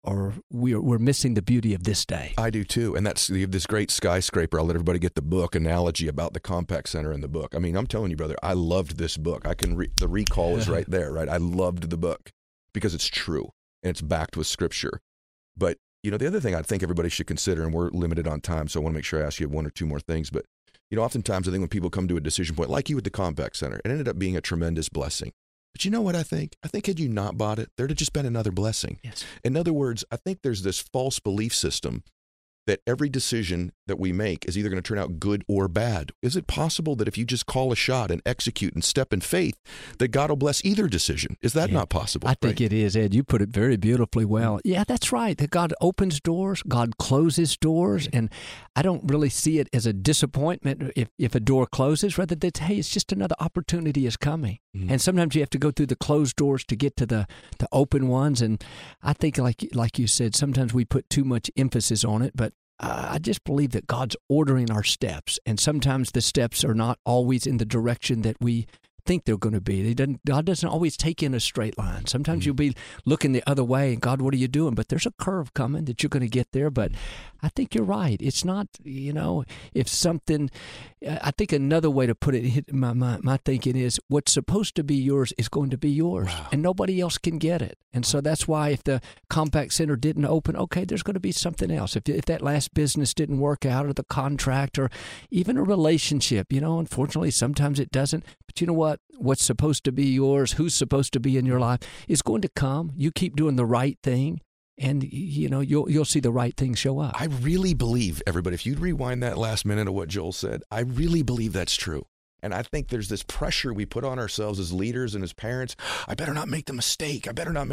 we're missing the beauty of this day. I do too, and that's this great skyscraper. I'll let everybody get the book analogy about the Compaq Center in the book. I mean, I'm telling you, brother, I loved this book. The recall is right there, right? I loved the book because it's true and it's backed with scripture. But you know, the other thing I think everybody should consider, and we're limited on time, so I want to make sure I ask you one or two more things. But you know, oftentimes I think when people come to a decision point, like you with the Compaq Center, it ended up being a tremendous blessing. But you know what I think? I think had you not bought it, there'd have just been another blessing. Yes. In other words, I think there's this false belief system that every decision that we make is either going to turn out good or bad. Is it possible that if you just call a shot and execute and step in faith, that God will bless either decision? Is that not possible? I think it is, Ed. You put it very beautifully well. Yeah, that's right. That God opens doors, God closes doors, and I don't really see it as a disappointment if a door closes, rather than, hey, it's just another opportunity is coming. And sometimes you have to go through the closed doors to get to the open ones. And I think, like you said, sometimes we put too much emphasis on it, but I just believe that God's ordering our steps, and sometimes the steps are not always in the direction that we think they're going to be. God doesn't always take in a straight line. Sometimes you'll be looking the other way, and God, what are you doing? But there's a curve coming that you're going to get there. But I think you're right. It's not, you know, if something, I think another way to put it, my thinking is what's supposed to be yours is going to be yours, and nobody else can get it. And so that's why if the Compaq Center didn't open, okay, there's going to be something else. If that last business didn't work out, or the contract, or even a relationship, you know, unfortunately, sometimes it doesn't. But you know what? What's supposed to be yours, who's supposed to be in your life, is going to come. You keep doing the right thing, and you know you'll see the right thing show up. I really believe, everybody, if you'd rewind that last minute of what Joel said, I really believe that's true. And I think there's this pressure we put on ourselves as leaders and as parents. I better not make the mistake.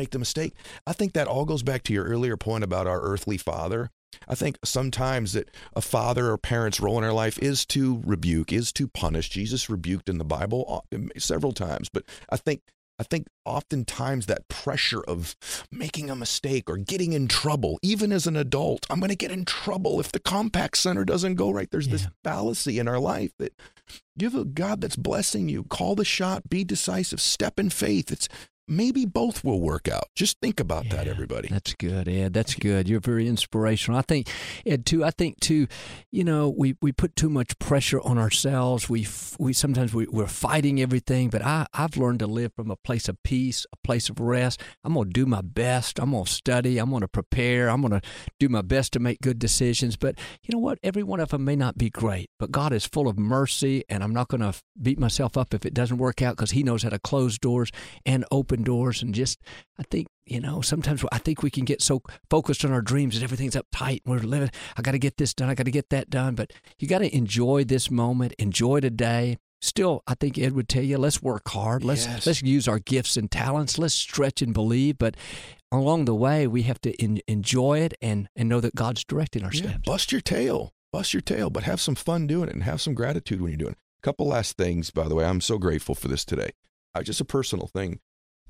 I think that all goes back to your earlier point about our earthly father. I think sometimes that a father or parent's role in our life is to rebuke, is to punish. Jesus rebuked in the Bible several times, but I think oftentimes that pressure of making a mistake or getting in trouble, even as an adult, I'm going to get in trouble if the Compaq Center doesn't go right. There's this fallacy in our life that you have a God that's blessing you. Call the shot, be decisive, step in faith. It's maybe both will work out. Just think about that, everybody. That's good, Ed. That's good. You're very inspirational. I think, Ed, too, you know, we put too much pressure on ourselves. We sometimes we're fighting everything, but I've learned to live from a place of peace, a place of rest. I'm going to do my best. I'm going to study. I'm going to prepare. I'm going to do my best to make good decisions. But you know what? Every one of them may not be great, but God is full of mercy, and I'm not going to beat myself up if it doesn't work out, because He knows how to close doors and open doors. And just, I think, you know, sometimes I think we can get so focused on our dreams that everything's uptight. We're living, I got to get this done. I got to get that done. But you got to enjoy this moment, enjoy today. Still, I think Ed would tell you, let's work hard. Let's use our gifts and talents. Let's stretch and believe. But along the way, we have to enjoy it and know that God's directing our steps. Bust your tail, but have some fun doing it and have some gratitude when you're doing it. A couple last things, by the way. I'm so grateful for this today. Just a personal thing.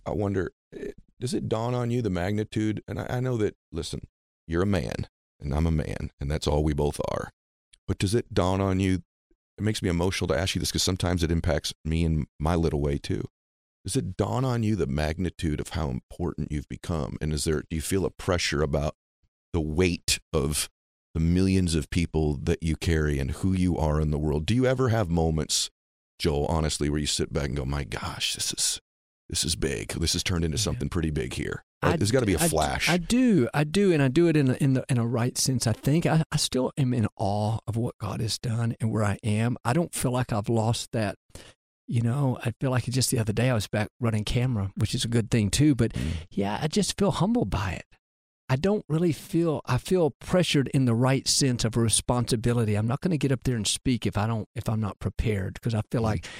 I wonder, does it dawn on you the magnitude? And I know that, listen, you're a man and I'm a man, and that's all we both are. But does it dawn on you? It makes me emotional to ask you this because sometimes it impacts me in my little way too. Does it dawn on you the magnitude of how important you've become? And do you feel a pressure about the weight of the millions of people that you carry and who you are in the world? Do you ever have moments, Joel, honestly, where you sit back and go, my gosh, this is big. This has turned into something pretty big here. There's got to be a flash. I do, and I do it in a right sense. I think I still am in awe of what God has done and where I am. I don't feel like I've lost that. I feel like just the other day I was back running camera, which is a good thing too. But yeah, I just feel humbled by it. I don't really I feel pressured in the right sense of a responsibility. I'm not going to get up there and speak if I'm not prepared, because I feel like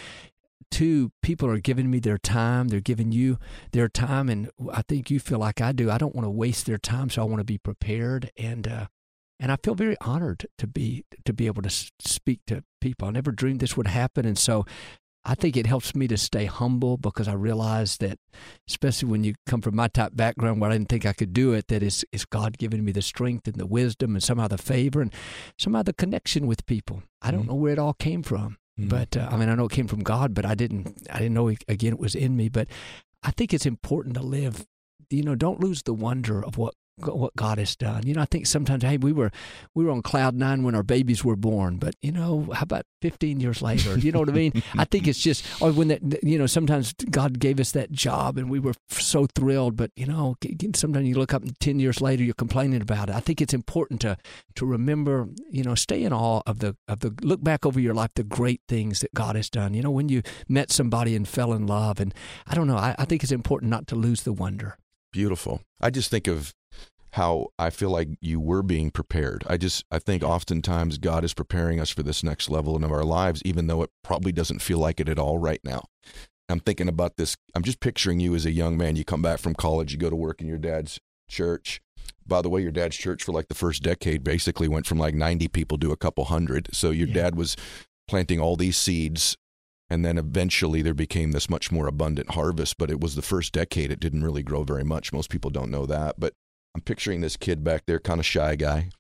people are giving me their time. They're giving you their time. And I think you feel like I do. I don't want to waste their time. So I want to be prepared. And I feel very honored to be able to speak to people. I never dreamed this would happen. And so I think it helps me to stay humble, because I realize that, especially when you come from my type background where I didn't think I could do it, that is God giving me the strength and the wisdom and somehow the favor and somehow the connection with people. I don't know where it all came from, but I know it came from God, but I didn't know, again, it was in me. But I think it's important to live, don't lose the wonder of what God has done. I think sometimes, hey, we were on cloud nine when our babies were born, but how about 15 years later? You know what I mean? I think it's just, or when that, sometimes God gave us that job and we were so thrilled, but sometimes you look up and 10 years later, you're complaining about it. I think it's important to remember, stay in awe of the look back over your life, the great things that God has done. When you met somebody and fell in love, and I don't know, I think it's important not to lose the wonder. Beautiful. I just think of how I feel like you were being prepared. I think oftentimes God is preparing us for this next level in our lives, even though it probably doesn't feel like it at all right now. I'm thinking about this. I'm just picturing you as a young man. You come back from college, you go to work in your dad's church. By the way, your dad's church for like the first decade basically went from like 90 people to a couple hundred. So your dad was planting all these seeds, and then eventually there became this much more abundant harvest. But it was the first decade. It didn't really grow very much. Most people don't know that. But I'm picturing this kid back there, kind of shy guy,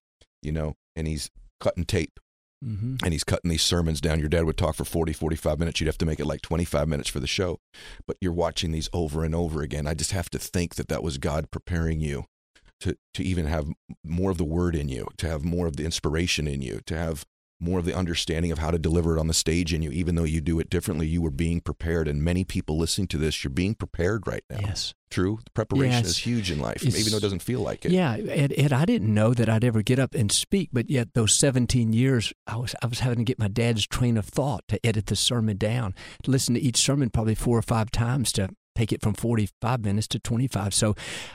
and he's cutting tape, and he's cutting these sermons down. Your dad would talk for 40, 45 minutes. You'd have to make it like 25 minutes for the show. But you're watching these over and over again. I just have to think that was God preparing you to even have more of the word in you, to have more of the inspiration in you, to have more of the understanding of how to deliver it on the stage in you. Even though you do it differently, you were being prepared. And many people listening to this, you're being prepared right now. Yes. True. The preparation is huge in life, even though it doesn't feel like it. Yeah, Ed, I didn't know that I'd ever get up and speak, but yet those 17 years, I was having to get my dad's train of thought to edit the sermon down, to listen to each sermon probably 4 or 5 times to take it from 45 minutes to 25. So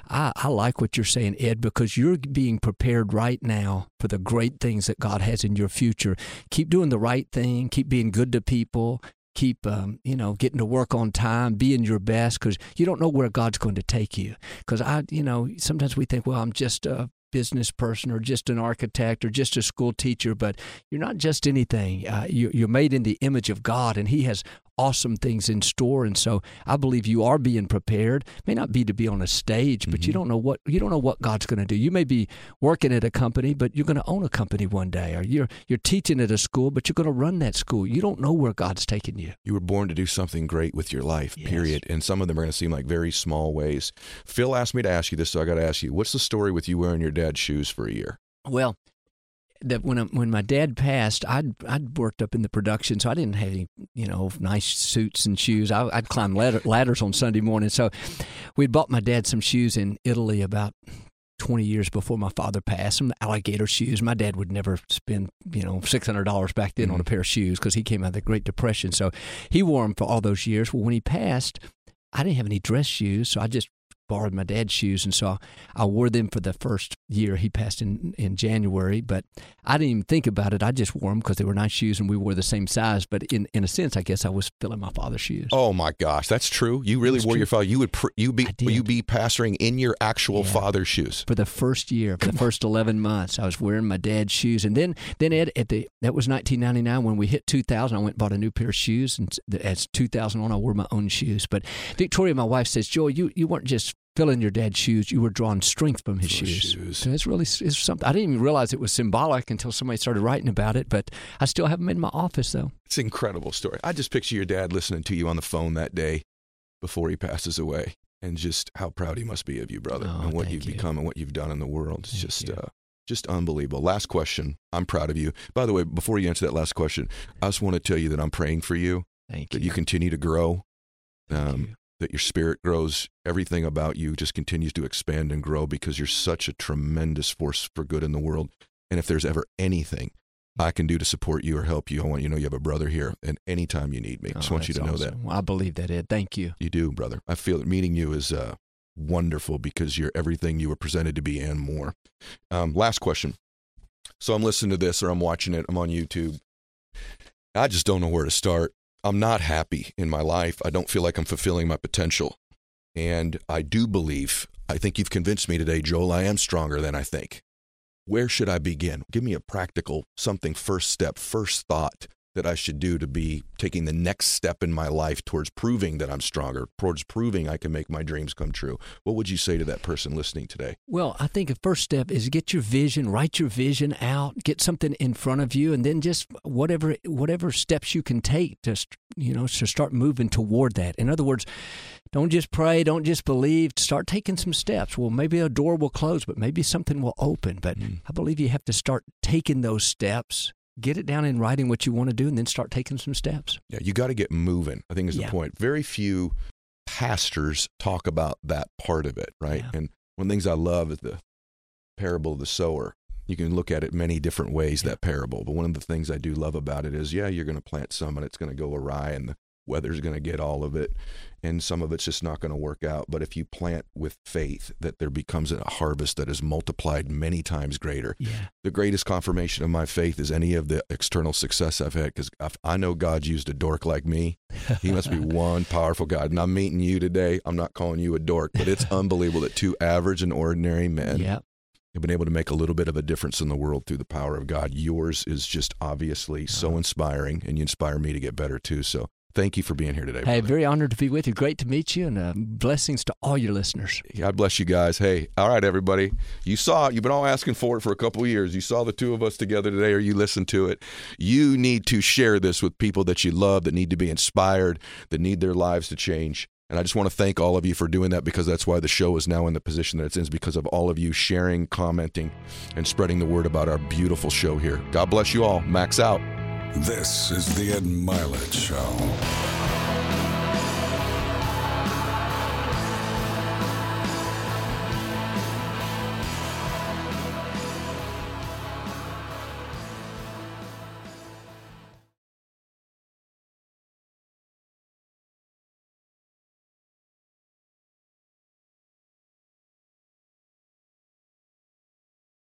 I like what you're saying, Ed, because you're being prepared right now for the great things that God has in your future. Keep doing the right thing. Keep being good to people. Keep, getting to work on time, being your best, because you don't know where God's going to take you. Because sometimes we think, well, I'm just a business person or just an architect or just a school teacher, but you're not just anything. You're made in the image of God, and He has awesome things in store. And so I believe you are being prepared. It may not be to be on a stage, but you don't know what God's going to do. You may be working at a company, but you're going to own a company one day, or you're teaching at a school, but you're going to run that school. You don't know where God's taking you. You were born to do something great with your life, period. And some of them are going to seem like very small ways. Phil asked me to ask you this, so I got to ask you, what's the story with you wearing your dad's shoes for a year? Well, when my dad passed, I'd worked up in the production, so I didn't have any nice suits and shoes. I'd climb ladders on Sunday morning. So we'd bought my dad some shoes in Italy about 20 years before my father passed, some alligator shoes. My dad would never spend $600 back then on a pair of shoes because he came out of the Great Depression. So he wore them for all those years. Well, when he passed, I didn't have any dress shoes, so I just borrowed my dad's shoes, and so I wore them for the first year. He passed in January, but I didn't even think about it. I just wore them because they were nice shoes, and we wore the same size. But in a sense, I guess I was filling my father's shoes. Oh my gosh, that's true. You really wore your father. You would you be pastoring in your actual father's shoes for the first year, for the first 11 months. I was wearing my dad's shoes, and then Ed, that was 1999 when we hit 2000. I went and bought a new pair of shoes, and as 2001, I wore my own shoes. But Victoria, my wife, says, Joel, you weren't just filling your dad's shoes, you were drawing strength from his shoes. So it's something. I didn't even realize it was symbolic until somebody started writing about it, but I still have them in my office, though. It's an incredible story. I just picture your dad listening to you on the phone that day before he passes away, and just how proud he must be of you, brother, and what you've become and what you've done in the world. It's just unbelievable. Last question. I'm proud of you. By the way, before you answer that last question, I just want to tell you that I'm praying for you. Thank that you. You continue to grow. That your spirit grows, everything about you just continues to expand and grow, because you're such a tremendous force for good in the world. And if there's ever anything I can do to support you or help you, I want you to know you have a brother here, and anytime you need me. I just want you to know that. Well, I believe that, Ed. Thank you. You do, brother. I feel that meeting you is wonderful, because you're everything you were presented to be and more. Last question. So I'm listening to this, or I'm watching it. I'm on YouTube. I just don't know where to start. I'm not happy in my life. I don't feel like I'm fulfilling my potential. And I do believe, I think you've convinced me today, Joel, I am stronger than I think. Where should I begin? Give me a practical something, first step, first thought that I should do to be taking the next step in my life towards proving that I'm stronger, towards proving I can make my dreams come true. What would you say to that person listening today? Well, I think the first step is get your vision, write your vision out, get something in front of you, and then just whatever steps you can take to start moving toward that. In other words, don't just pray, don't just believe, start taking some steps. Well, maybe a door will close, but maybe something will open. But I believe you have to start taking those steps. Get it down in writing what you want to do, and then start taking some steps. Yeah, you got to get moving, I think is the point. Very few pastors talk about that part of it, right? Yeah. And one of the things I love is the parable of the sower. You can look at it many different ways, that parable. But one of the things I do love about it is, you're going to plant some, and it's going to go awry, and the weather's going to get all of it, and some of it's just not going to work out. But if you plant with faith, that there becomes a harvest that is multiplied many times greater. Yeah. The greatest confirmation of my faith is any of the external success I've had, because I know God used a dork like me. He must be one powerful God. And I'm meeting you today. I'm not calling you a dork, but it's unbelievable that two average and ordinary men have been able to make a little bit of a difference in the world through the power of God. Yours is just obviously so inspiring, and you inspire me to get better too. So thank you for being here today, brother. Hey, very honored to be with you. Great to meet you, and blessings to all your listeners. God bless you guys. Hey, all right, everybody. You saw it. You've been all asking for it for a couple of years. You saw the two of us together today, or you listened to it. You need to share this with people that you love, that need to be inspired, that need their lives to change. And I just want to thank all of you for doing that, because that's why the show is now in the position that it's in, is because of all of you sharing, commenting, and spreading the word about our beautiful show here. God bless you all. Max out. This is the Ed Milet Show.